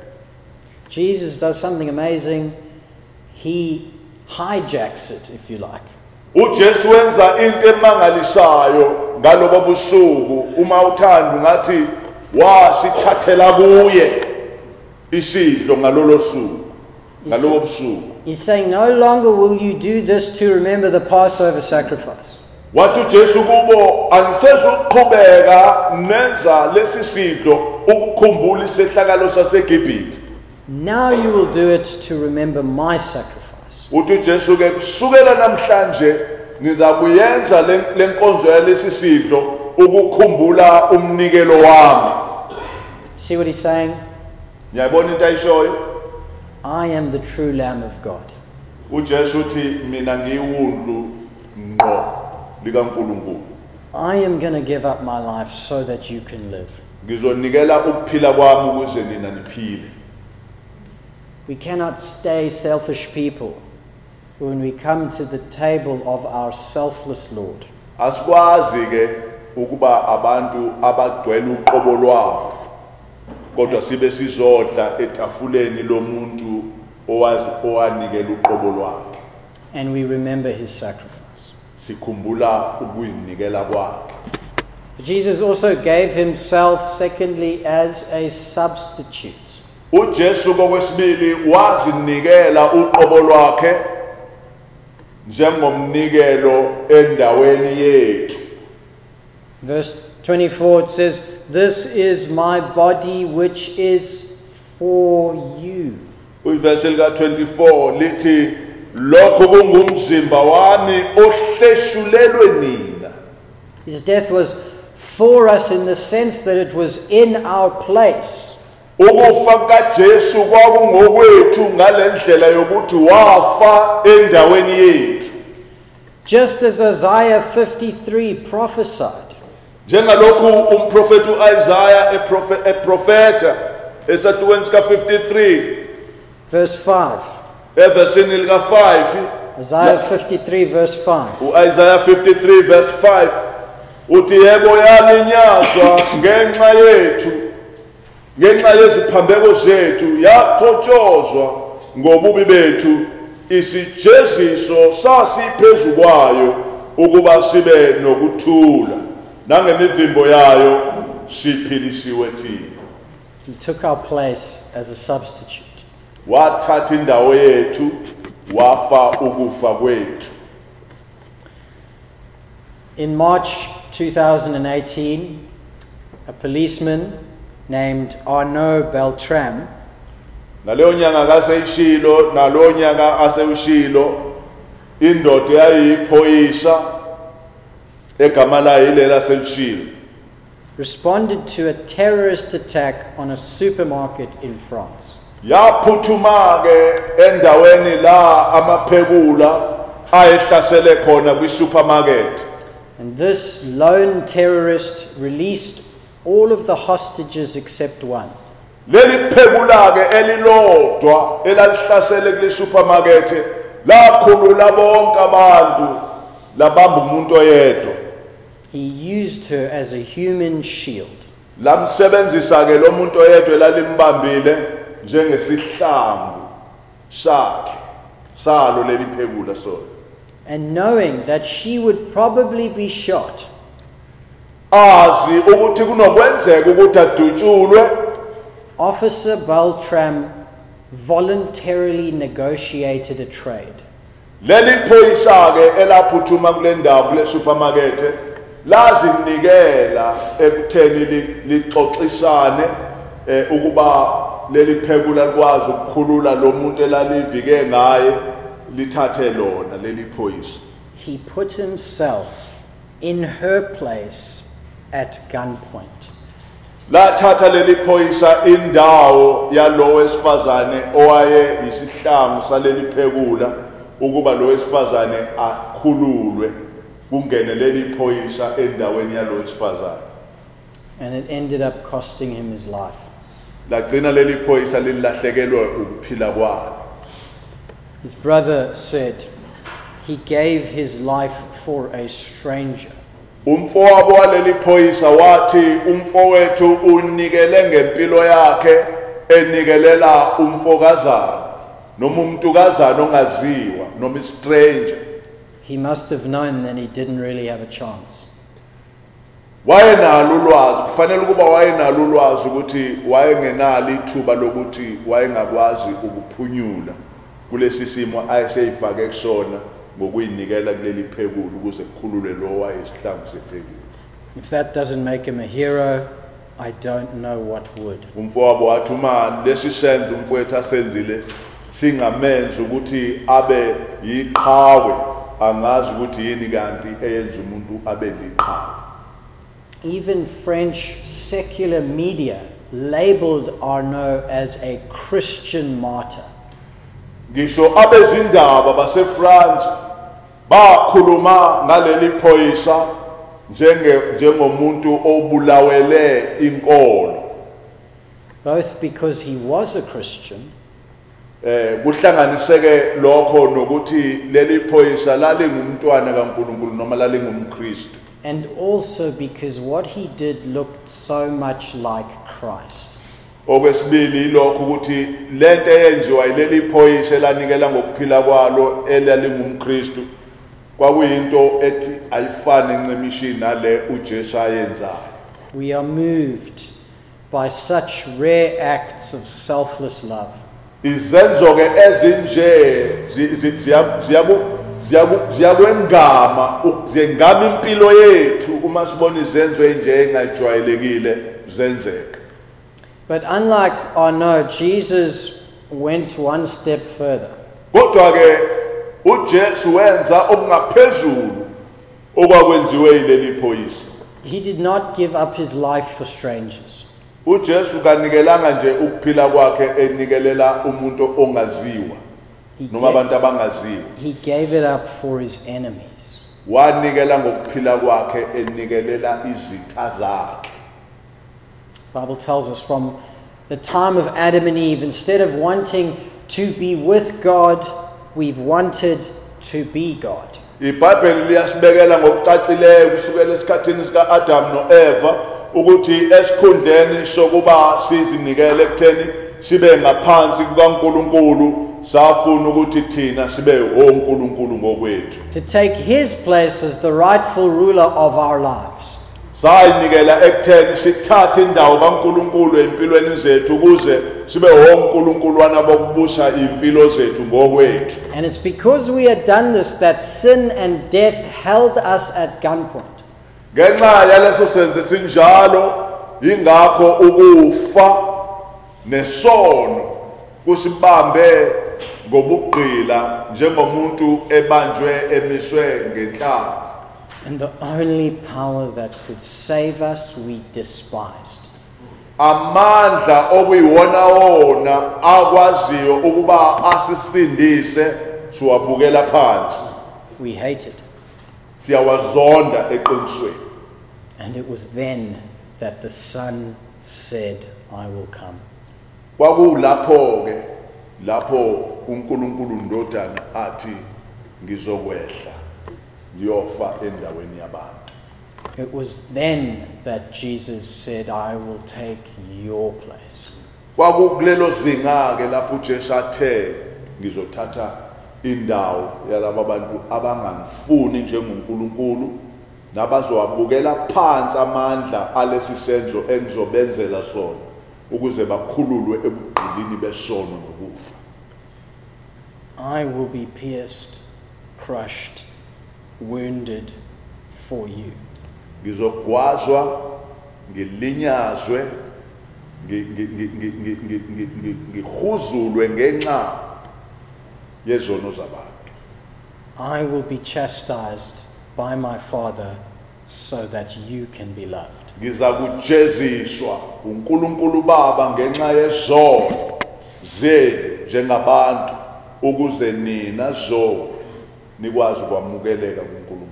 Jesus does something amazing. He hijacks it, if you like. uJesu wenza into emangalisayo ngalobo busuku. Uma uthanda ngathi wasithathela kuye isidlo ngalolo suku ngalobo busuku. He's saying, no longer will you do this to remember the Passover sacrifice. Wathi uJesu kubo, angisezuqhubeka nenza lesi sidlo ukukhumbula isehlakalo saseGibhithe. Now you will do it to remember my sacrifice. Uthi uJesu ke kusukela namhlanje niza kuyenza lenkonzo yalesi sidlo ukukhumbula umnikelo wami. See what he's saying? Ngiyabona into ayishoyo. I am the true Lamb of God. uJesu uthi mina ngiyiwundlu ngqo likaNkulunkulu. I am going to give up my life so that you can live. Ngizonikela ukuphila kwami ukuze nina niphile. We cannot stay selfish people when we come to the table of our selfless Lord. Asikwazi ke ukuba abantu abagcwele uqobo lwabo kodwa sibe sizodla etafuleni lomuntu owazi owanikela uqobo lwakhe. And we remember his sacrifice. Sikhumbula ukuyinikela kwakhe. Jesus also gave himself, secondly, as a substitute. uJesu kokwesibili wazinikela uqobo lwakhe njengomnikelo endaweni yethu. Verse twenty-four, it says, "This is my body which is for you." Uverse lika twenty-four lithi lokho kungumzimba wami ohleshulelwe nina. His death was for us in the sense that it was in our place. Ukufa kaJesu kwakungokwethu ngalendlela yokuthi wafa endaweni yethu. Just as Isaiah fifty-three prophesied. Njengalokhu umprofeti uIsaiah eprofeta esahlukweni sika fifty-three verse five. Eversini lika five. Isaiah fifty-three verse five. uIsaiah fifty-three verse five uthi yebo yalinyazwa ngenxa yethu ngenxa yeziphambeko zethu yakhotshozwa ngobubi bethu isijeziso sasiphezu kwayo ukuba sibe nokuthula nangemivimbo yayo siphilisiwe thina. He took our place as a substitute. Wathatha indawo yethu wafa ukufa kwethu. In March two thousand eighteen, a policeman named Arnaud Beltram ngaleyo nyanga kaseyishilo nalowo nyaka asewushilo indoda yayiphoyisa egama layo ilela selishilo responded to a terrorist attack on a supermarket in France. Yaphuthuma ke endaweni la amaphekula ayehlasele khona kwi-supermarket. And this lone terrorist released all of the hostages except one. Leli phekula ke elilodwa elalihlasele kule supermarket lakhulula bonke abantu labamba umuntu oyedwa. He used her as a human shield. Lamsebenzisa ke lo muntu oyedwa elalimbambile njengesihlangu sakhe salo leli phekula so. And knowing that she would probably be shot, azi ukuthi kunokwenzeka ukuthi adutshulwe. Officer Beltram voluntarily negotiated a trade. Leli phoyisa ke elaphuthuma kule ndawo kule supermarket lazinikela ekutheni lixoxisane ukuba leli phekula likwazi ukukhulula lo muntu elalivike ngaye lithathe lona leli phoyisa. He put himself in her place at gunpoint. La thatha leli phoyisa indawo yalo wesifazane owaye isihlangu saleli phekula ukuba lo wesifazane akhululwe kungene leli phoyisa endaweni yalo wesifazane. And it ended up costing him his life. Lagcina leli phoyisa lilahlekelwe ukuphila kwalo. His brother said he gave his life for a stranger. Umfowabo waleli phoyisa wathi umfowethu unikele ngempilo yakhe enikelela umfokazana noma umntukazana ongaziwa noma istranger. He must have known that he didn't really have a chance. Wayenalo ulwazi kufanele ukuba wayenalo ulwazi ukuthi wayengenalo ithuba lokuthi wayengakwazi ukuphunyula kulesi simo ayeseyifake kusona ngokuyinikela kuleli phekulu ukuze kukhulule lo wayesihlangu sephekulu. If that doesn't make him a hero, I don't know what would. Umfowabo wathi uma lesi senzo umfowethu asenzile singamenza ukuthi abe yiqhawe angazi ukuthi yini kanti eyenza umuntu abe liqhawe. Even French secular media labeled Arnaud as a Christian martyr. Ngisho abezindaba baseFrance bakhuluma ngaleli phoyisa njenge njengomuntu obulawele inkolo. Both because he was a Christian eh kuhlanganiseke lokho nokuthi leli phoyisa lalingumntwana kaNkulunkulu noma lalingumKristu. and also because what he did looked so much like Christ. Okwesibili lokho ukuthi lento eyenziwa yileli phoyisa elanikela ngokuphila kwalo elalingumKristu kwakuyinto ethi ayifane encemishini nale uJesu ayenzayo. We are moved by such rare acts of selfless love. Izenzo ke ezinje ziyakwengama ziyengama impilo yethu uma sibona izenzo enje engajwayelekile zenzeka. But unlike Arnaud, Jesus went one step further. Kodwa ke uJesu wenza okungaphezulu okwakwenziwe yileli phoyisa. He did not give up his life for strangers. uJesu kanikelanga nje ukuphila kwakhe enikelela umuntu ongaziwa noma abantu abangaziwa. He gave it up for his enemies. Wanikela ngokuphila kwakhe enikelela izitha zakhe. The Bible tells us from the time of Adam and Eve, instead of wanting to be with God, we've wanted to be God. iBhayibheli liyasibekela ngokucacileyo kusukela esikhathini sika Adam noEva ukuthi esikhundleni sokuba sizinikele ekutheni sibe ngaphansi kukaNkulunkulu safuna ukuthi thina sibe onkulunkulu ngokwethu. To take his place as the rightful ruler of our lives. Sayinikela ekutheni sithathe indawo kaNkulunkulu empilweni zethu ukuze sibe onkulunkuluwana bokubusa impilo zethu ngokwethu. And it's because we had done this that sin and death held us at gunpoint. Ngenxa yaleso senzo sinjalo ingakho ukufa nesono kusibambe ngobugqila njengomuntu ebanjwe emiswe ngenhlanzi. And the only power that could save us we despised. Amandla okuyiwona wona akwaziyo ukuba asisindise siwabukela phansi. We hated. Siyawazonda eqinisweni. And it was then that the Son said, I will come. Kwakulapho ke lapho uNkulunkulu ndodana athi ngizokwehla ndiyofa endaweni yabantu. It was then that Jesus said, I will take your place. Kwakulelo zinga ke lapho uJesu athe ngizothatha indawo yalabo bantu abangangifuni njengoNkulunkulu nabazowabukela phansi amandla alesi senzo engizobenzela sona ukuze bakhululwe ebugqilini besono nokufa. I will be pierced, crushed, wounded for you. Ngizogwazwa, ngilinyazwe, ngihuzulwe ngenxa yezono zabantu. I will be chastised by my Father so that you can be loved. Ngizakujeziswa uNkulunkulu Baba ngenxa yezono zenu njengabantu ukuze nina zo nikwazi ukwamukeleka kuNkulunkulu.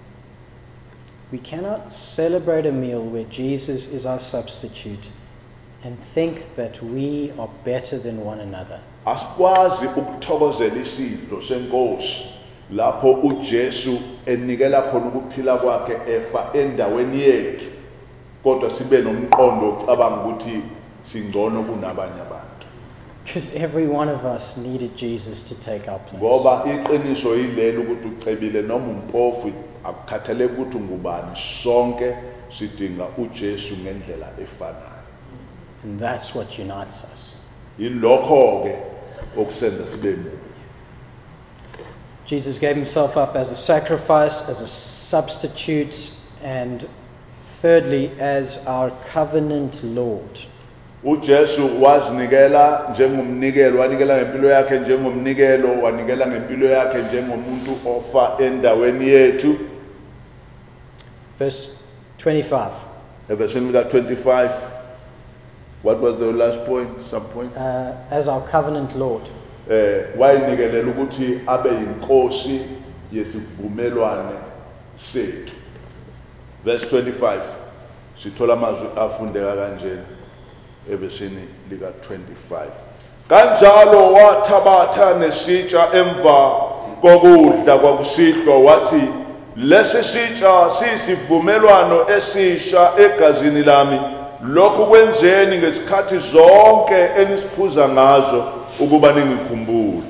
We cannot celebrate a meal where Jesus is our substitute and think that we are better than one another. Asikwazi ukuthokozela isidlo senkosi lapho uJesu enikela khona ukuphila kwakhe efa endaweni yethu kodwa sibe nomqondo ocabanga ukuthi singcono kunabanye abantu. Because every one of us needed Jesus to take our place. Ngoba iqiniso yilelo ukuthi ucebile noma umpofu akukhathaleki ukuthi ngubani sonke sidinga uJesu ngendlela efanayo. And that's what unites us. Yilokho ke okusenza sibe munye. Jesus gave himself up as a sacrifice, as a substitute, and thirdly, as our covenant Lord. uJesu wazinikela njengomnikelo, wanikela ngempilo yakhe njengomnikelo, wanikela ngempilo yakhe njengomuntu ofa endaweni yethu. Verse twenty-five. Verse twenty-five. What was the last point? Some point? Uh, as our covenant Lord. Eh wayinikelela ukuthi abe yinkosi yesivumelwane sethu. Verse twenty-five. Sithola amazwi afundeka kanjena evesini lika twenty-five. Kanjalo wathabatha nesitsha emva kokudla kwakusihlwa wathi lesi sitsha sisivumelwano esisha egazini lami, lokhu kwenzeni ngesikhathi zonke enisiphuza ngazo ukuba ningikhumbule.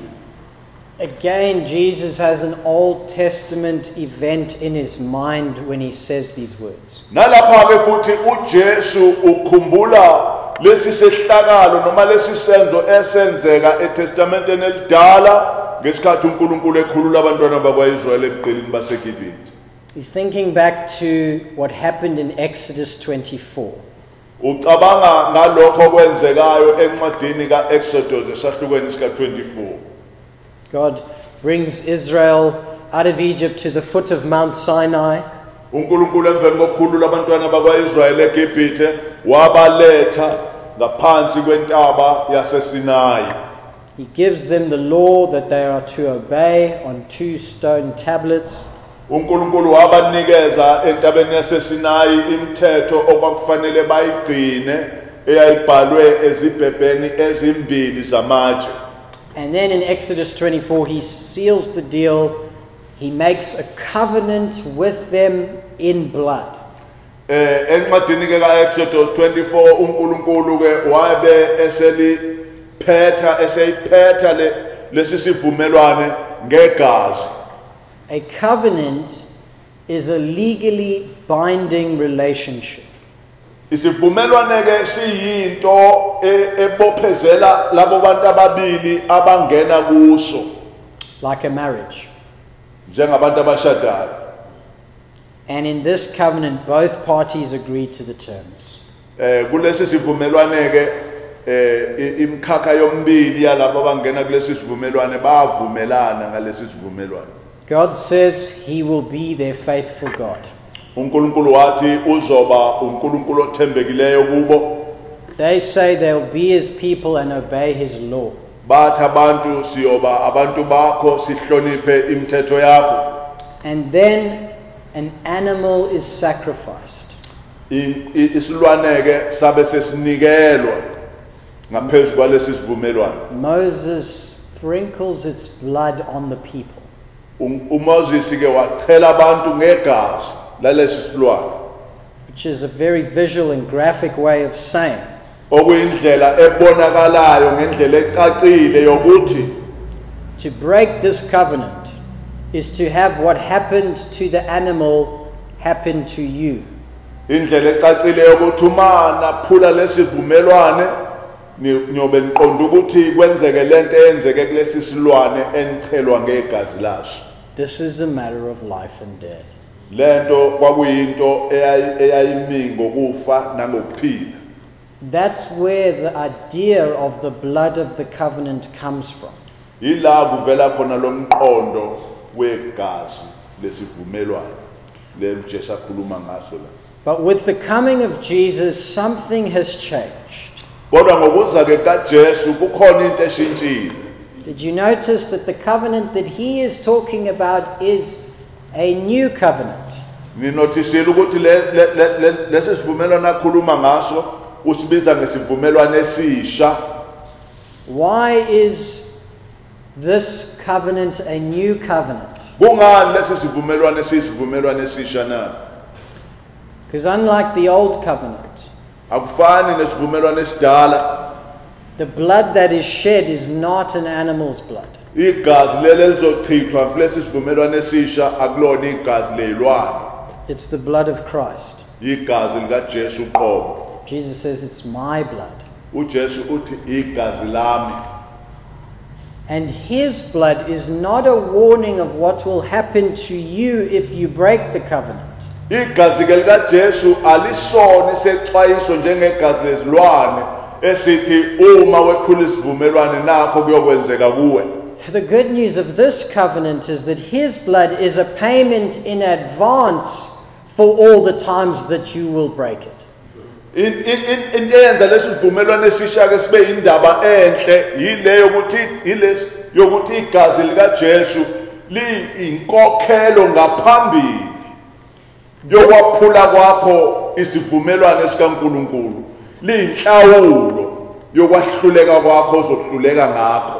Again, Jesus has an Old Testament event in his mind when he says these words. Nalapha ke futhi uJesu ukhumbula lesi sehlakalo noma lesi senzo esenzeka eTestamenteni elidala ngesikhathi uNkulunkulu ekhulula abantwana bakwaIsrael ebuqilini baseGibhithe. He's thinking back to what happened in Exodus twenty-four. Ucabanga ngalokho kwenzekayo encwadini kaExodus esahlukweni sika twenty-four. God brings Israel out of Egypt to the foot of Mount Sinai. uNkulunkulu emveni kokukhulula abantwana bakwaIsrael eGibhithe wabaletha ngaphansi kwentaba yaseSinayi. He gives them the law that they are to obey on two stone tablets. uNkulunkulu wabanikeza entabeni yaseSinayi imithetho okwakufanele bayigcine eyayibhalwe ezibhebheni ezimbili zamatshe. And then in Exodus twenty-four, he seals the deal. He makes a covenant with them in blood. Eh encwadini ke kaExodus twenty-four uNkulunkulu ke wabe eseli phetha eseyiphetha le lesi sivumelwane ngegazi. A covenant is a legally binding relationship. Isivumelwane ke siyinto ebophezela labo bantu ababili abangena kuso. Like a marriage. Njengabantu abashadayo. And in this covenant, both parties agree to the terms. Eh kulesi sivumelwane ke eh imkhakha yombili yalabo abangena kulesi sivumelwane bavumelana ngalesi sivumelwane. God says he will be their faithful God. uNkulunkulu wathi uzoba uNkulunkulu othembekileyo kubo. They say they'll be his people and obey his law. Bathi abantu siyoba abantu bakho sihloniphe imithetho yakho. And then an animal is sacrificed. Isilwane ke sabe sesinikelwa ngaphezu kwalesi sivumelwano. Moses sprinkles its blood on the people. uMoses ke wachela abantu ngegazi lalesi silwane. Which is a very visual and graphic way of saying okuyindlela ebonakalayo ngendlela ecacile yokuthi to break this covenant is to have what happened to the animal happen to you. indlela ecacileyo ukuthi uma naphula lesivumelwane niyobe niqonda ukuthi kwenzeke lento eyenzeke kulesi silwane enichelwa ngegazi laso. This is a matter of life and death. Lento kwakuyinto eyayimi ngokufa nangokuphila. That's where the idea of the blood of the covenant comes from. Ila kuvela khona lomqondo wegazi lesivumelwano le Jesu akhuluma ngaso la. But with the coming of Jesus, something has changed. Kodwa ngokuza ke kaJesu kukhona into eshintshile. Did you notice that the covenant that he is talking about is a new covenant? Ninothisile ukuthi lesi sivumelwano akhuluma ngaso usibiza ngesivumelwano esisha. Why is this covenant a new covenant? Kungani lesi sivumelwano esisivumelwano esisha na? Because unlike the old covenant, akufani nesivumelwano esidala. The blood that is shed is not an animal's blood. Igazi leli lizochithwa kulesi sivumelwano esisha akulona igazi lezilwane. It's the blood of Christ. Igazi likaJesu qobo. Jesus says it's my blood. uJesu uthi igazi lami. And his blood is not a warning of what will happen to you if you break the covenant. Igazi likaJesu alisona isexwayiso njengegazi lezilwane esithi uma wephula isivumelwano nakho kuyokwenzeka kuwe. The good news of this covenant is that his blood is a payment in advance for all the times that you will break it. In in into eyenza lesivumelwano esisha ke sibe indaba enhle yile yokuthi ile yokuthi igazi likaJesu liyinkokhelo ngaphambili yokwaphula kwakho isivumelwano esikaNkuluNkulu, liyinhlawulo yokwahluleka kwakho ozohluleka ngakho.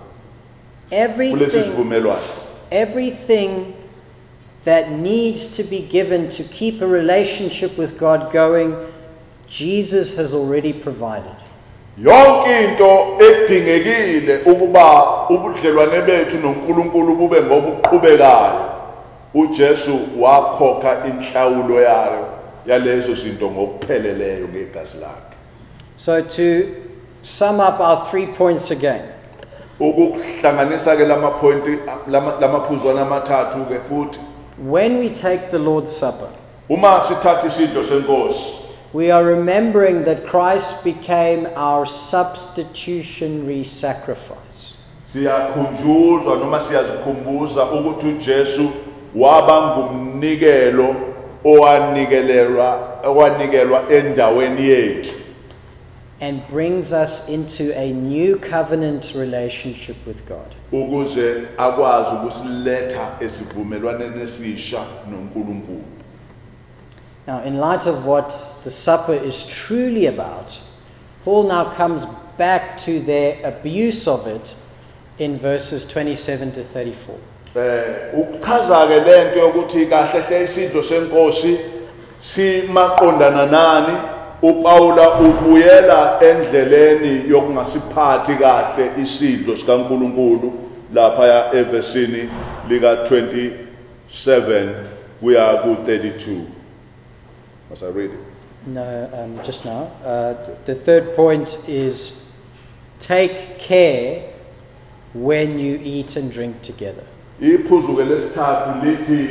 Everything, everything that needs to be given to keep a relationship with God going, Jesus has already provided. Yonke into edingekile ukuba ubudlelwane bethu noNkulunkulu bube ngobuqhubekayo, uJesu wakhokha inhlawulo yayo yalezo zinto ngokupheleleyo ngegazi lakhe. So to sum up our three points again. Ukuhlanganisa ke lama point lamaphuzwana amathathu ke futhi. When we take the Lord's Supper, uma sithatha isidlo senkosi, we are remembering that Christ became our substitutionary sacrifice. Siyakhunjuzwa noma siyazikhumbuza ukuthi uJesu waba ngumnikelo owanikelelwa owanikelwa endaweni yethu. And brings us into a new covenant relationship with God. Ukuze akwazi ukusiletha esivumelwaneni esisha noNkulunkulu. Now, in light of what the supper is truly about, Paul now comes back to their abuse of it in verses twenty-seven to thirty-four. Eh ukuchaza ke lento yokuthi kahle hle isidlo senkosi simaqondana nani, uPaula ubuyela endleleni yokungasiphathi kahle isidlo sikaNkulunkulu lapha ya evesini lika twenty-seven kuya ku thirty-two. Must I read it? No, um, just now. Uh, the third point is take care when you eat and drink together. Iphuzu ke lesithathu lithi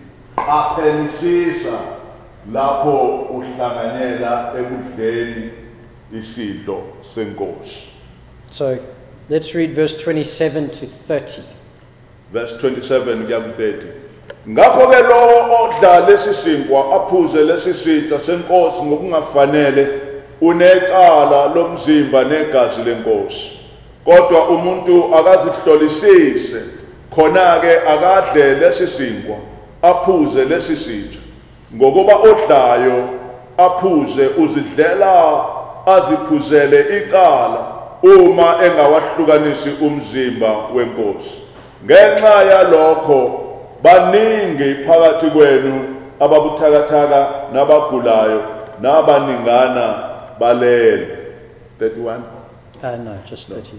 aphenisisa lapho uhlanganyela ekudleni isidlo senkosi. So let's read verse twenty-seven to thirty. Verse twenty-seven kuya ku thirty. Ngakho ke lo odla lesi sinkwa aphuze lesi sitha senkosi ngokungafanele unecala lomzimba negazi lenkosi. Kodwa umuntu akazihlolisise khona ke akadle lesi sinkwa aphuze lesi sitha. Ngokuba odlayo aphuze uzidlela aziphuzele icala uma engawahlukanisi umzimba wenkosi. Ngenxa yalokho baningi phakathi kwenu ababuthakathaka nabagulayo nabaningana balele. thirty-one. Uh, no, just thirty.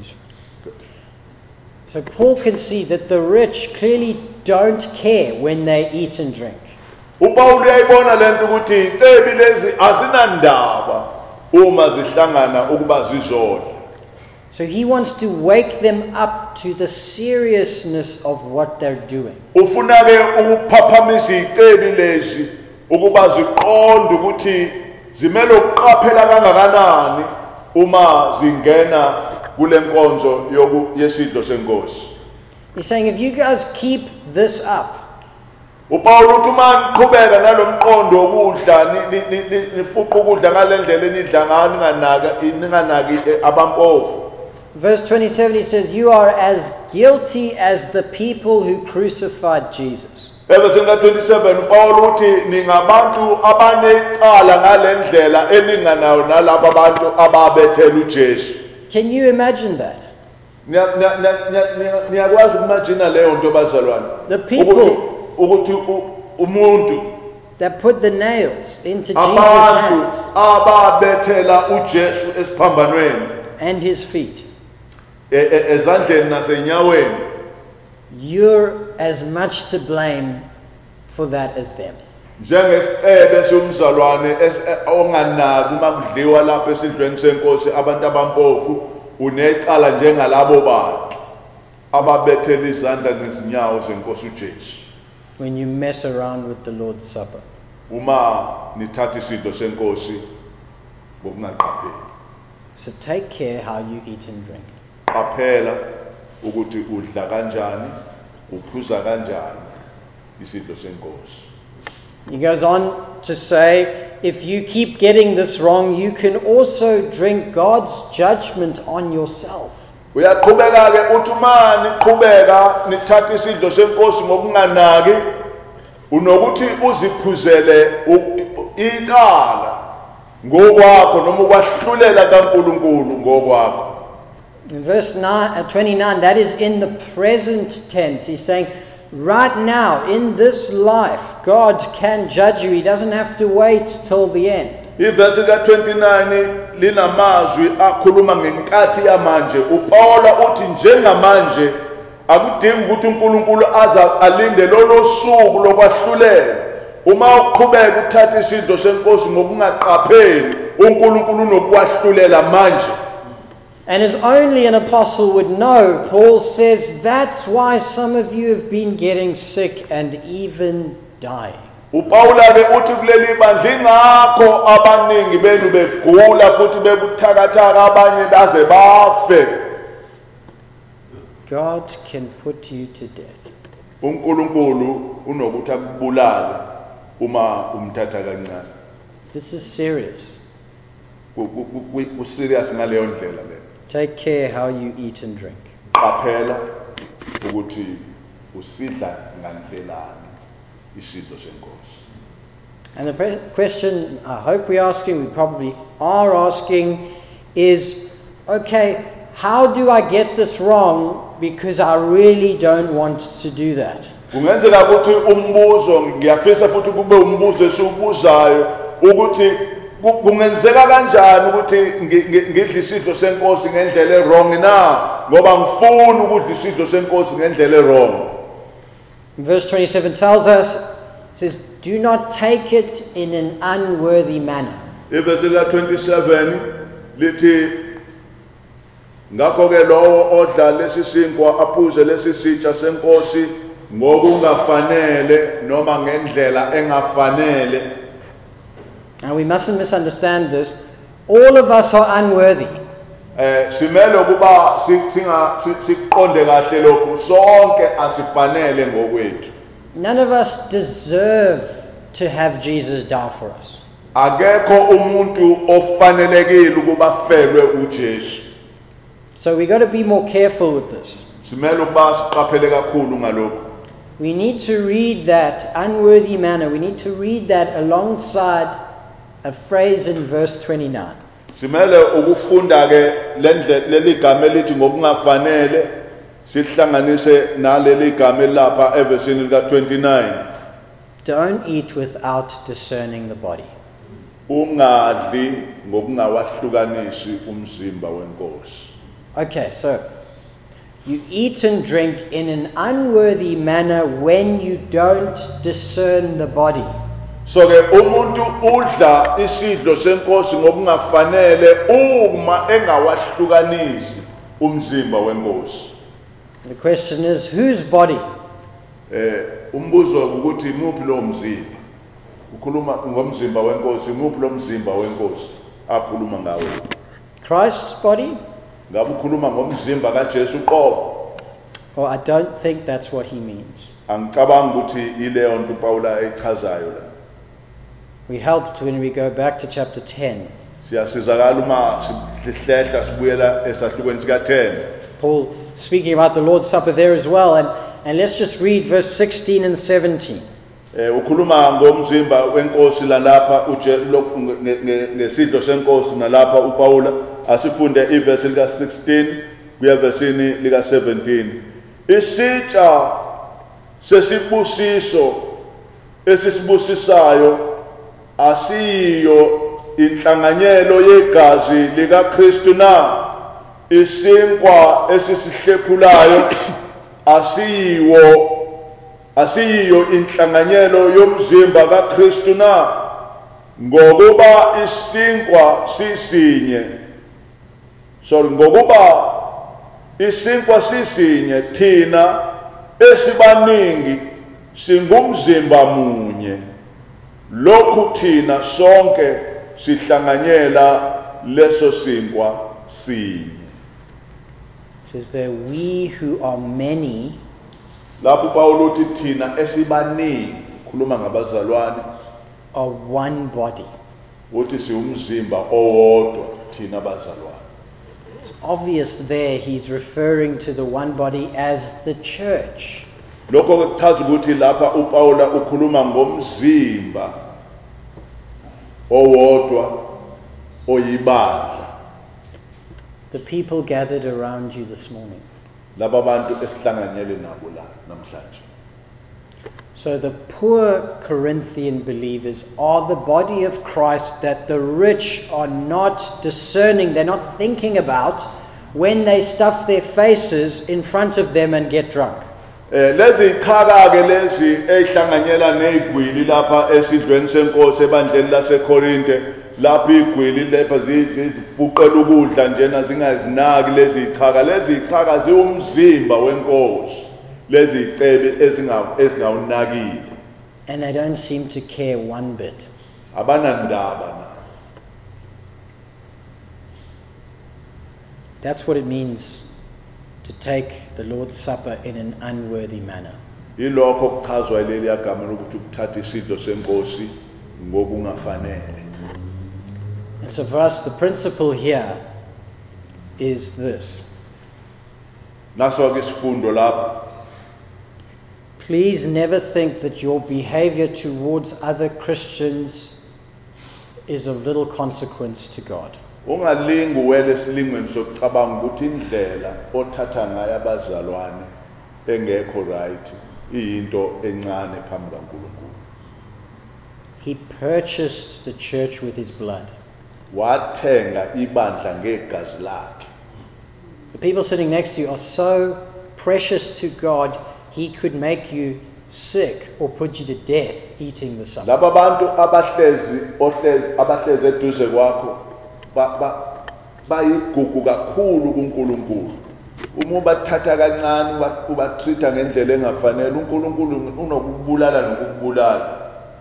So Paul can see that the rich clearly don't care when they eat and drink. uPaul uyayibona lento ukuthi icebi lezi azinandaba uma zihlangana ukuba zizodwa. So he wants to wake them up to the seriousness of what they're doing. Ufuna ke ukuphaphamisa icebi lezi ukuba ziqonde ukuthi zimele ukuqaphela kangakanani uma zingena kule nkonzo yesidlo senkosi. He's saying, if you guys keep this up, uPaul uthi uma niqhubeka nalomqondo wokudla nifuqa ukudla ngalendlela enidla ngayo ninganaka ninganaki abampofu. Verse twenty-seven, he says, you are as guilty as the people who crucified Jesus. Eversing twenty-seven, uPaul uthi ningabantu abanecala ngalendlela elinganayo nalabo abantu ababethela uJesu. Can you imagine that? Niyakwazi ukumagina leyo nto bazalwane. The people ukuthi umuntu that put the nails into Jesus' abantu hands ababethela uJesu esiphambanweni and his feet. Ezandleni nasenyaweni. You're as much to blame for that as them. Njengesicebe somzalwane onganaki uma kudliwa lapha esidlweni senkosi abantu abampofu unecala njengalabo bantu ababethela izandla nezinyawo zenkosi uJesu. When you mess around with the Lord's Supper. Uma nithatha isidlo senkosi ngokungaqapheli. So take care how you eat and drink. Qaphela ukuthi udla kanjani, uphuza kanjani isidlo senkosi. He goes on to say, if you keep getting this wrong, you can also drink God's judgment on yourself. Uyaqhubeka ke uthi uma niqhubeka nithatha isidlo senkosi ngokunganaki unokuthi uziphuzele icala ngokwakho noma ukwahlulela kaNkulunkulu ngokwakho. In verse nine, uh, twenty-nine, that is in the present tense. He's saying, right now, in this life, God can judge you. He doesn't have to wait till the end. Iverse ka twenty-nine linamazwi akhuluma ngenkathi yamanje. uPaula uthi njengamanje akudingi ukuthi uNkulunkulu aza alinde lolo suku lokwahlulela. Uma uqhubeka uthatha isidlo senkosi ngokungaqapheli uNkulunkulu unokwahlulela manje. And as only an apostle would know, Paul says that's why some of you have been getting sick and even dying. uPaula ke uthi kuleli bandla ingakho abaningi benu begula futhi bebuthakathaka abanye baze bafe. God can put you to death. uNkulunkulu unokuthi akubulale uma umthatha kancane. This is serious. Userious ngaleyo ndlela le. Take care how you eat and drink. Qaphela ukuthi usidla ngandlelani isidlo senkosi. And the pre- question I hope we're asking, we probably are asking, is, okay, how do I get this wrong? Because I really don't want to do that. Kungenzeka ukuthi umbuzo ngiyafisa futhi kube umbuzo esiubuzayo ukuthi kungenzeka kanjani ukuthi ngidla isidlo senkosi ngendlela wrong na ngoba ngifuna ukudla isidlo senkosi ngendlela wrong. Verse twenty-seven tells us, it says, do not take it in an unworthy manner. Iverse ka twenty-seven lithi ngakho ke lowo odla lesi sinkwa aphuze lesi sitsha senkosi ngokungafanele noma ngendlela engafanele. And we mustn't misunderstand this. All of us are unworthy. Eh simele ukuba singa siqonde kahle lokho sonke asifanele ngokwethu. None of us deserve to have Jesus die for us. Akekho umuntu ofanelekile ukuba felwe uJesu. So we got to be more careful with this. Simele ukuba siqaphele kakhulu ngalokho. We need to read that unworthy manner. We need to read that alongside a phrase in verse twenty-nine. Simele ukufunda ke leli gama elithi ngokungafanele sihlanganise naleli gama lapha eversini lika twenty-nine. Don't eat without discerning the body. Ungadli ngokungawahlukanisi umzimba wenkosi. Okay, so you eat and drink in an unworthy manner when you don't discern the body. So ke umuntu udla isidlo senkosi ngokungafanele uma engawahlukanisi umzimba wenkosi. The question is, whose body? Eh umbuzo ukuthi imuphi lo mzimba? Ukhuluma ngomzimba wenkosi, imuphi lo mzimba wenkosi akhuluma ngawo? Christ's body? Ngabe ukhuluma ngomzimba kaJesu qobo? Well, I don't think that's what he means. Angicabanga ukuthi ileyo nto uPaula echazayo la. We helped when we go back to chapter ten. Siyasizakala uma sihlehla sibuyela esahlukweni sika ten. Paul speaking about the Lord's Supper there as well, and, and let's just read verse sixteen and seventeen. Eh ukhuluma ngomzimba wenkosi la lapha uje ngesidlo senkosi nalapha uPaula asifunde iverse lika sixteen kuya versini lika seventeen. Isitsha sesibusiso esisibusisayo asiyo inhlanganyelo yegazi lika Kristu na, isinkwa esisihlephulayo asiyo asiyo inhlanganyelo yomzimba kaKristu na, ngokuba isinkwa sisinye sorry ngokuba isinkwa sisinye thina esibaningi singumzimba munye, lokhu thina sonke sihlanganyela leso sinkwa sinye. It says there, we who are many Lapho Paulo uthi thina esibaningi khuluma ngabazalwane are one body. uthi siumzimba owodwa thina bazalwane. It's obvious there he's referring to the one body as the church. Lokho kuchaza ukuthi lapha uPaula ukhuluma ngomzimba owodwa oyibandla. The people gathered around you this morning. Laba bantu esihlanganyele nabo la namhlanje. So the poor Corinthian believers are the body of Christ that the rich are not discerning, they're not thinking about when they stuff their faces in front of them and get drunk. Eh lezi ichaka ke lezi ehlanganyela nezigwili lapha esidlweni senkosi ebandleni laseKorinte, lapha igwili lepha zizifuqela ukudla njena zingazinaki lezi ichaka. Lezi ichaka ziumzimba wenkosi, lezi icebe ezingawunakile. And they don't seem to care one bit. Abanandaba na. That's what it means to take the Lord's Supper in an unworthy manner. Yilokho kuchazwa ileli yagama lokuthi ukuthatha isidlo senkosi ngokungafanele. And so for us, the principle here is this. Naso ke isifundo lapha. Please never think that your behavior towards other Christians is of little consequence to God. Ungalingi uwele esilingweni sokucabanga ukuthi indlela othatha ngayo abazalwane engekho right iyinto encane phambi kaNkulunkulu. He purchased the church with his blood. Wathenga ibandla ngegazi lakhe. The people sitting next to you are so precious to God, he could make you sick or put you to death eating the supper. Laba bantu abahlezi ohlezi abahlezi eduze kwakho ba ba bayigugu kakhulu kuNkulunkulu. Uma bathatha kancane ubatreata ngendlela engafanele, uNkulunkulu unokubulala nokubulala.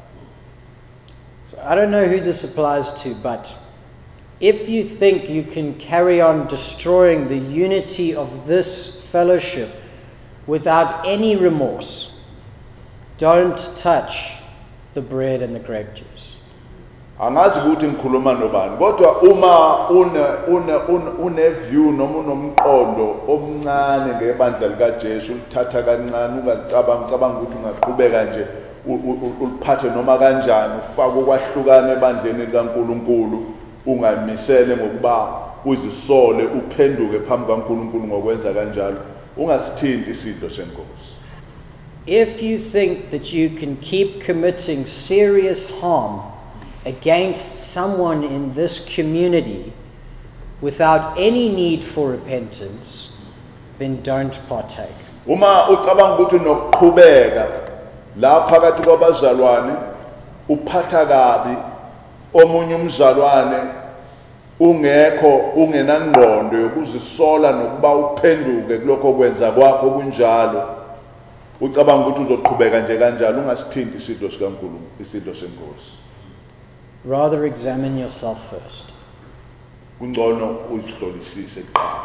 So I don't know who this applies to, but if you think you can carry on destroying the unity of this fellowship without any remorse, don't touch the bread and the grape juice. Angazi ukuthi ngikhuluma nobani, kodwa uma une une une view noma unomqondo omncane ngebandla likaJesu, ulithatha kancane ungacabanga cabanga ukuthi ungaqhubeka nje uliphathe noma kanjani, ufake ukwahlukana ebandleni likaNkulunkulu, ungamisele ngokuba uzisole uphenduke phambi kaNkulunkulu ngokwenza kanjalo, ungasithinti isidlo senkosi. If you think that you can keep committing serious harm against someone in this community without any need for repentance, then don't partake. Uma ucabanga ukuthi nokuqhubeka la phakathi kwabazalwane uphatha kabi omunye umzalwane ungekho ungenangqondo yokuzisola nokuba uphenduke kulokho kwenza kwakho kunjalo ucabanga ukuthi uzoqhubeka nje kanjalo ungasithinti isidlo sikaNkulunkulu isidlo senkosi. Rather examine yourself first. Kungcono uzihlolisise kuqala.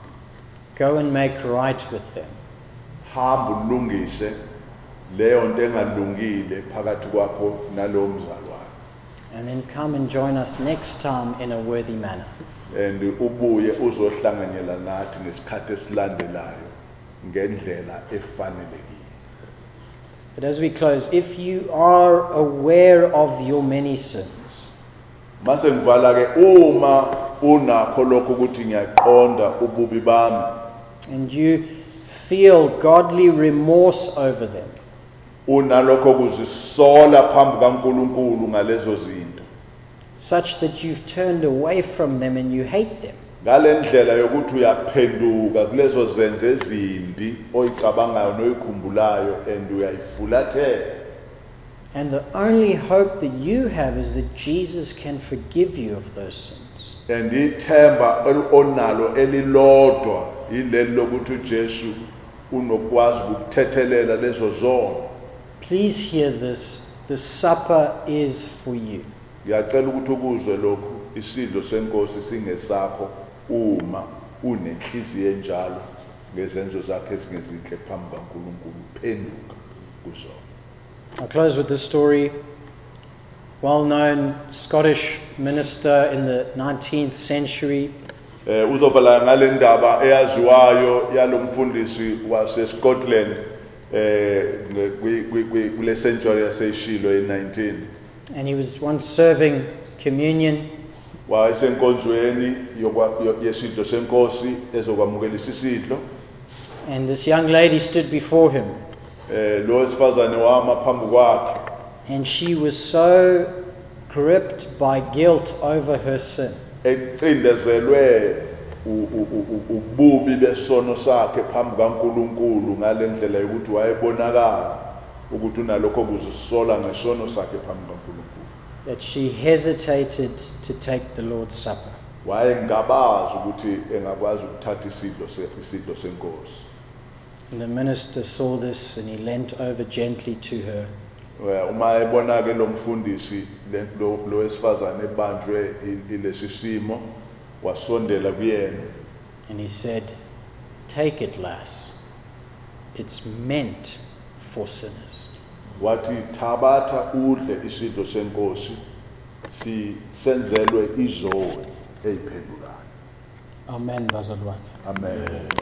Go and make right with them. Hamba ulungise leyo nto engalungile phakathi kwakho nalowo mzalwane. And then come and join us next time in a worthy manner. And ubuye uzohlanganyela nathi ngesikhathi esilandelayo ngendlela efanelekile. But as we close, if you are aware of your many sins, mase ngivala ke uma unakho lokho ukuthi ngiyaqonda ububi bami and you feel godly remorse over them, unalokho kuzisola phambi kaNkulunkulu ngalezo zinto such that you've turned away from them and you hate them, ngalendlela yokuthi uyaphenduka kulezo zenzo ezimbi oyicabangayo noyikhumbulayo and uyayifulathela. and the only hope that you have is that Jesus can forgive you of those sins. And ithemba onalo elilodwa yileli lokuthi uJesu unokwazi ukuthethelela lezo zono. Please hear this. The supper is for you. Ngiyacela ukuthi ukuzwe lokhu isidlo senkosi singesakho uma unenhliziyo enjalo ngezenzo zakhe ezingezinhle phambi kaNkulunkulu phenduka kuzo. I'll close with this story. Well-known Scottish minister in the nineteenth century. Eh uzovala ngale ndaba eyaziwayo yalomfundisi waseScotland eh kule century yaseshilo in nineteen. And he was once serving communion. Wayesenkonzweni yesidlo senkosi ezokwamukela isidlo. And this young lady stood before him. Eh lo wesifazane wama phambi kwakhe. And she was so gripped by guilt over her sin. Ecindezelwe ububi besono sakhe phambi kaNkulunkulu ngalendlela yokuthi wayebonakala ukuthi unalokho kuzisola ngesono sakhe phambi kaNkulunkulu. That she hesitated to take the Lord's Supper. Wayengabazi ukuthi engakwazi ukuthatha isidlo isidlo senkosi. And the minister saw this and he leant over gently to her. Uma ebona ke lo mfundisi lo lo wesifazane ebanjwe ilesi simo wasondela kuyena. And he said, "Take it, lass. It's meant for sinners." Wathi thabatha udle isidlo senkosi si senzelwe izono eziphendulayo. Amen, bazalwane. Amen.